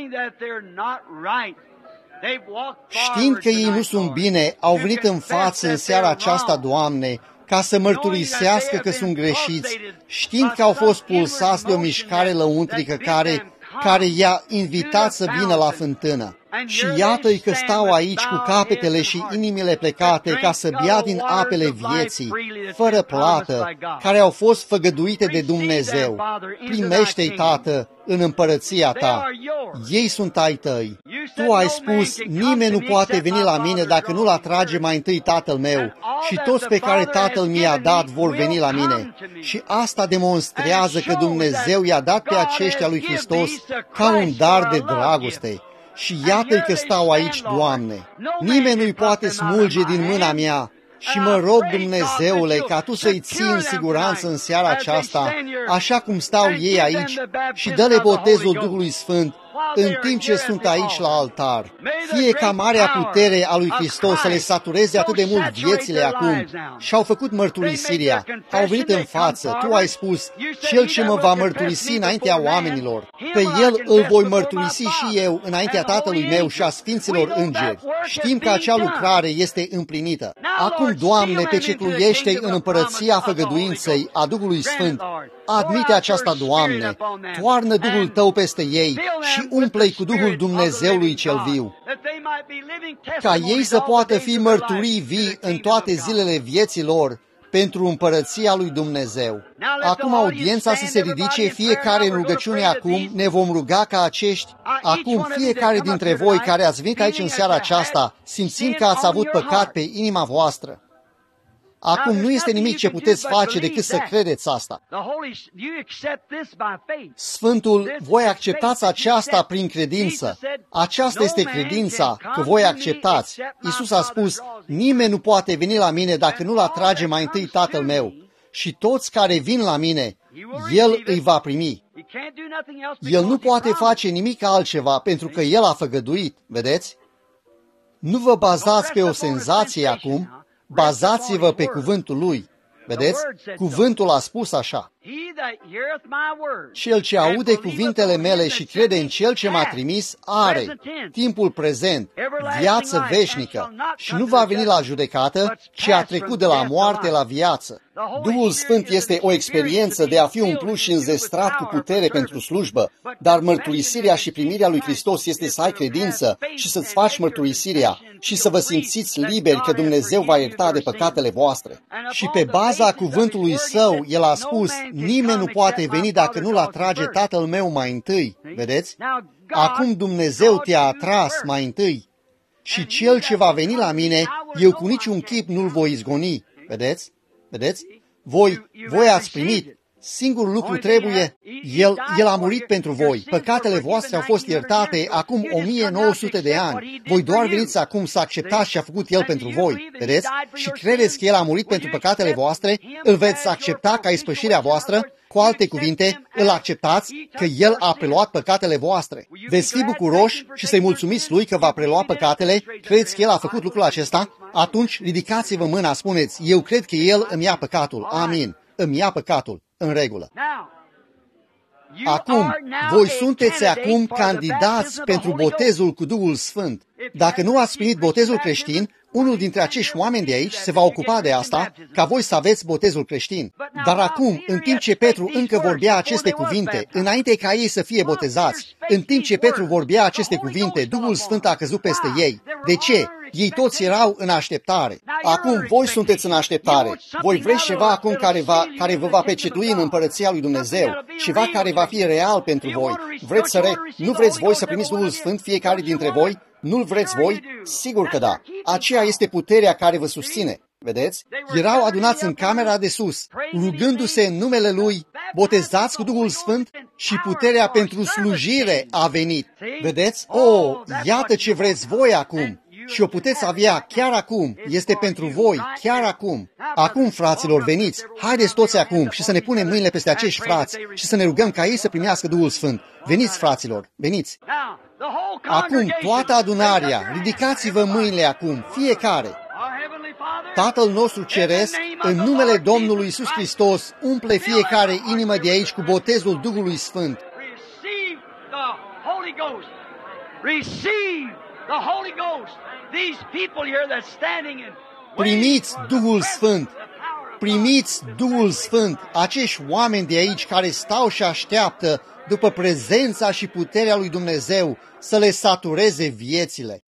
știind că ei nu sunt bine, au venit în față în seara aceasta, Doamne, ca să mărturisească că sunt greșiți, știind că au fost pulsați de o mișcare lăuntrică care care i-a invitat să vină la fântână. Și iată-i că stau aici cu capetele și inimile plecate ca să bea din apele vieții, fără plată, care au fost făgăduite de Dumnezeu. Primește-i, Tată, în împărăția ta. Ei sunt ai tăi. Tu ai spus, nimeni nu poate veni la mine dacă nu-l atrage mai întâi Tatăl meu, și toți pe care Tatăl mi-a dat vor veni la mine. Și asta demonstrează că Dumnezeu i-a dat pe aceștia lui Hristos ca un dar de dragoste. Și iată-i că stau aici, Doamne. Nimeni nu-i poate smulge din mâna mea. Și mă rog, Dumnezeule, ca Tu să-i ții în siguranță în seara aceasta, așa cum stau ei aici, și dă-le botezul Duhului Sfânt în timp ce sunt aici la altar. Fie ca marea putere a lui Hristos să le satureze atât de mult viețile acum și-au făcut mărturisirea, au venit în față. Tu ai spus, cel ce mă va mărturisi înaintea oamenilor, pe el îl voi mărturisi și eu înaintea Tatălui meu și a Sfinților Îngeri. Știm că acea lucrare este împlinită. Acum, Doamne, pecetluiește în împărăția făgăduinței a Duhului Sfânt. Admite aceasta, Doamne, toarnă Duhul Tău peste ei și umple-i cu Duhul Dumnezeului cel viu, ca ei să poată fi mărturii vii în toate zilele vieții lor pentru împărăția lui Dumnezeu. Acum audiența să se ridice, fiecare în rugăciune acum, ne vom ruga ca acești, acum fiecare dintre voi care ați venit aici în seara aceasta, simțind că ați avut păcat pe inima voastră. Acum nu este nimic ce puteți face decât să credeți asta. Sfântul, voi acceptați aceasta prin credință. Aceasta este credința, că voi acceptați. Iisus a spus, nimeni nu poate veni la mine dacă nu-l atrage mai întâi Tatăl meu. Și toți care vin la mine, El îi va primi. El nu poate face nimic altceva pentru că El a făgăduit, vedeți? Nu vă bazați pe o senzație acum, bazați-vă pe cuvântul lui. Vedeți? Cuvântul a spus așa. Cel ce aude cuvintele mele și crede în Cel ce m-a trimis are timpul prezent, viață veșnică și nu va veni la judecată, ci a trecut de la moarte la viață. Duhul Sfânt este o experiență de a fi umplut și înzestrat cu putere pentru slujbă, dar mărturisirea și primirea lui Hristos este să ai credință și să-ți faci mărturisirea și să vă simțiți liberi că Dumnezeu va ierta de păcatele voastre. Și pe baza cuvântului Său, El a spus, nimeni nu poate veni dacă nu-l atrage Tatăl meu mai întâi. Vedeți? Acum Dumnezeu te-a atras mai întâi. Și cel ce va veni la mine, eu cu niciun chip nu-l voi izgoni. Vedeți? Vedeți? Voi, voi ați primit. Singurul lucru trebuie, El, El a murit pentru voi. Păcatele voastre au fost iertate acum o mie nouă sute de ani. Voi doar veniți acum să acceptați ce a făcut El pentru voi. Vedeți? Și credeți că El a murit pentru păcatele voastre? Îl veți accepta ca ispășirea voastră? Cu alte cuvinte, îl acceptați că El a preluat păcatele voastre. Veți fi bucuroși și să-i mulțumiți Lui că va prelua păcatele? Credeți că El a făcut lucrul acesta? Atunci ridicați-vă mâna, spuneți, eu cred că El îmi ia păcatul. Amin. Îmi ia păcatul. În regulă. Acum, voi sunteți acum candidați pentru botezul cu Duhul Sfânt. Dacă nu ați primit botezul creștin, unul dintre acești oameni de aici se va ocupa de asta, ca voi să aveți botezul creștin. Dar acum, în timp ce Petru încă vorbea aceste cuvinte, înainte ca ei să fie botezați, în timp ce Petru vorbea aceste cuvinte, Duhul Sfânt a căzut peste ei. De ce? Ei toți erau în așteptare. Acum voi sunteți în așteptare. Voi vreți ceva acum care, va, care vă va pecetui în împărăția lui Dumnezeu, ceva care va fi real pentru voi. Vreți să re... Nu vreți voi să primiți Duhul Sfânt fiecare dintre voi? Nu-l vreți voi? Sigur că da. Aceea este puterea care vă susține. Vedeți? Erau adunați în camera de sus, rugându-se în numele Lui, botezați cu Duhul Sfânt și puterea pentru slujire a venit. Vedeți? Oh, iată ce vreți voi acum. Și o puteți avea chiar acum. Este pentru voi, chiar acum. Acum, fraților, veniți. Haideți toți acum și să ne punem mâinile peste acești frați și să ne rugăm ca ei să primească Duhul Sfânt. Veniți, fraților, veniți. Acum, toată adunarea, ridicați-vă mâinile acum, fiecare. Tatăl nostru ceresc, în numele Domnului Iisus Hristos, umple fiecare inimă de aici cu botezul Duhului Sfânt. Primiți Duhul Sfânt. Primiți Duhul Sfânt. Acești oameni de aici care stau și așteaptă după prezența și puterea lui Dumnezeu să le satureze viețile.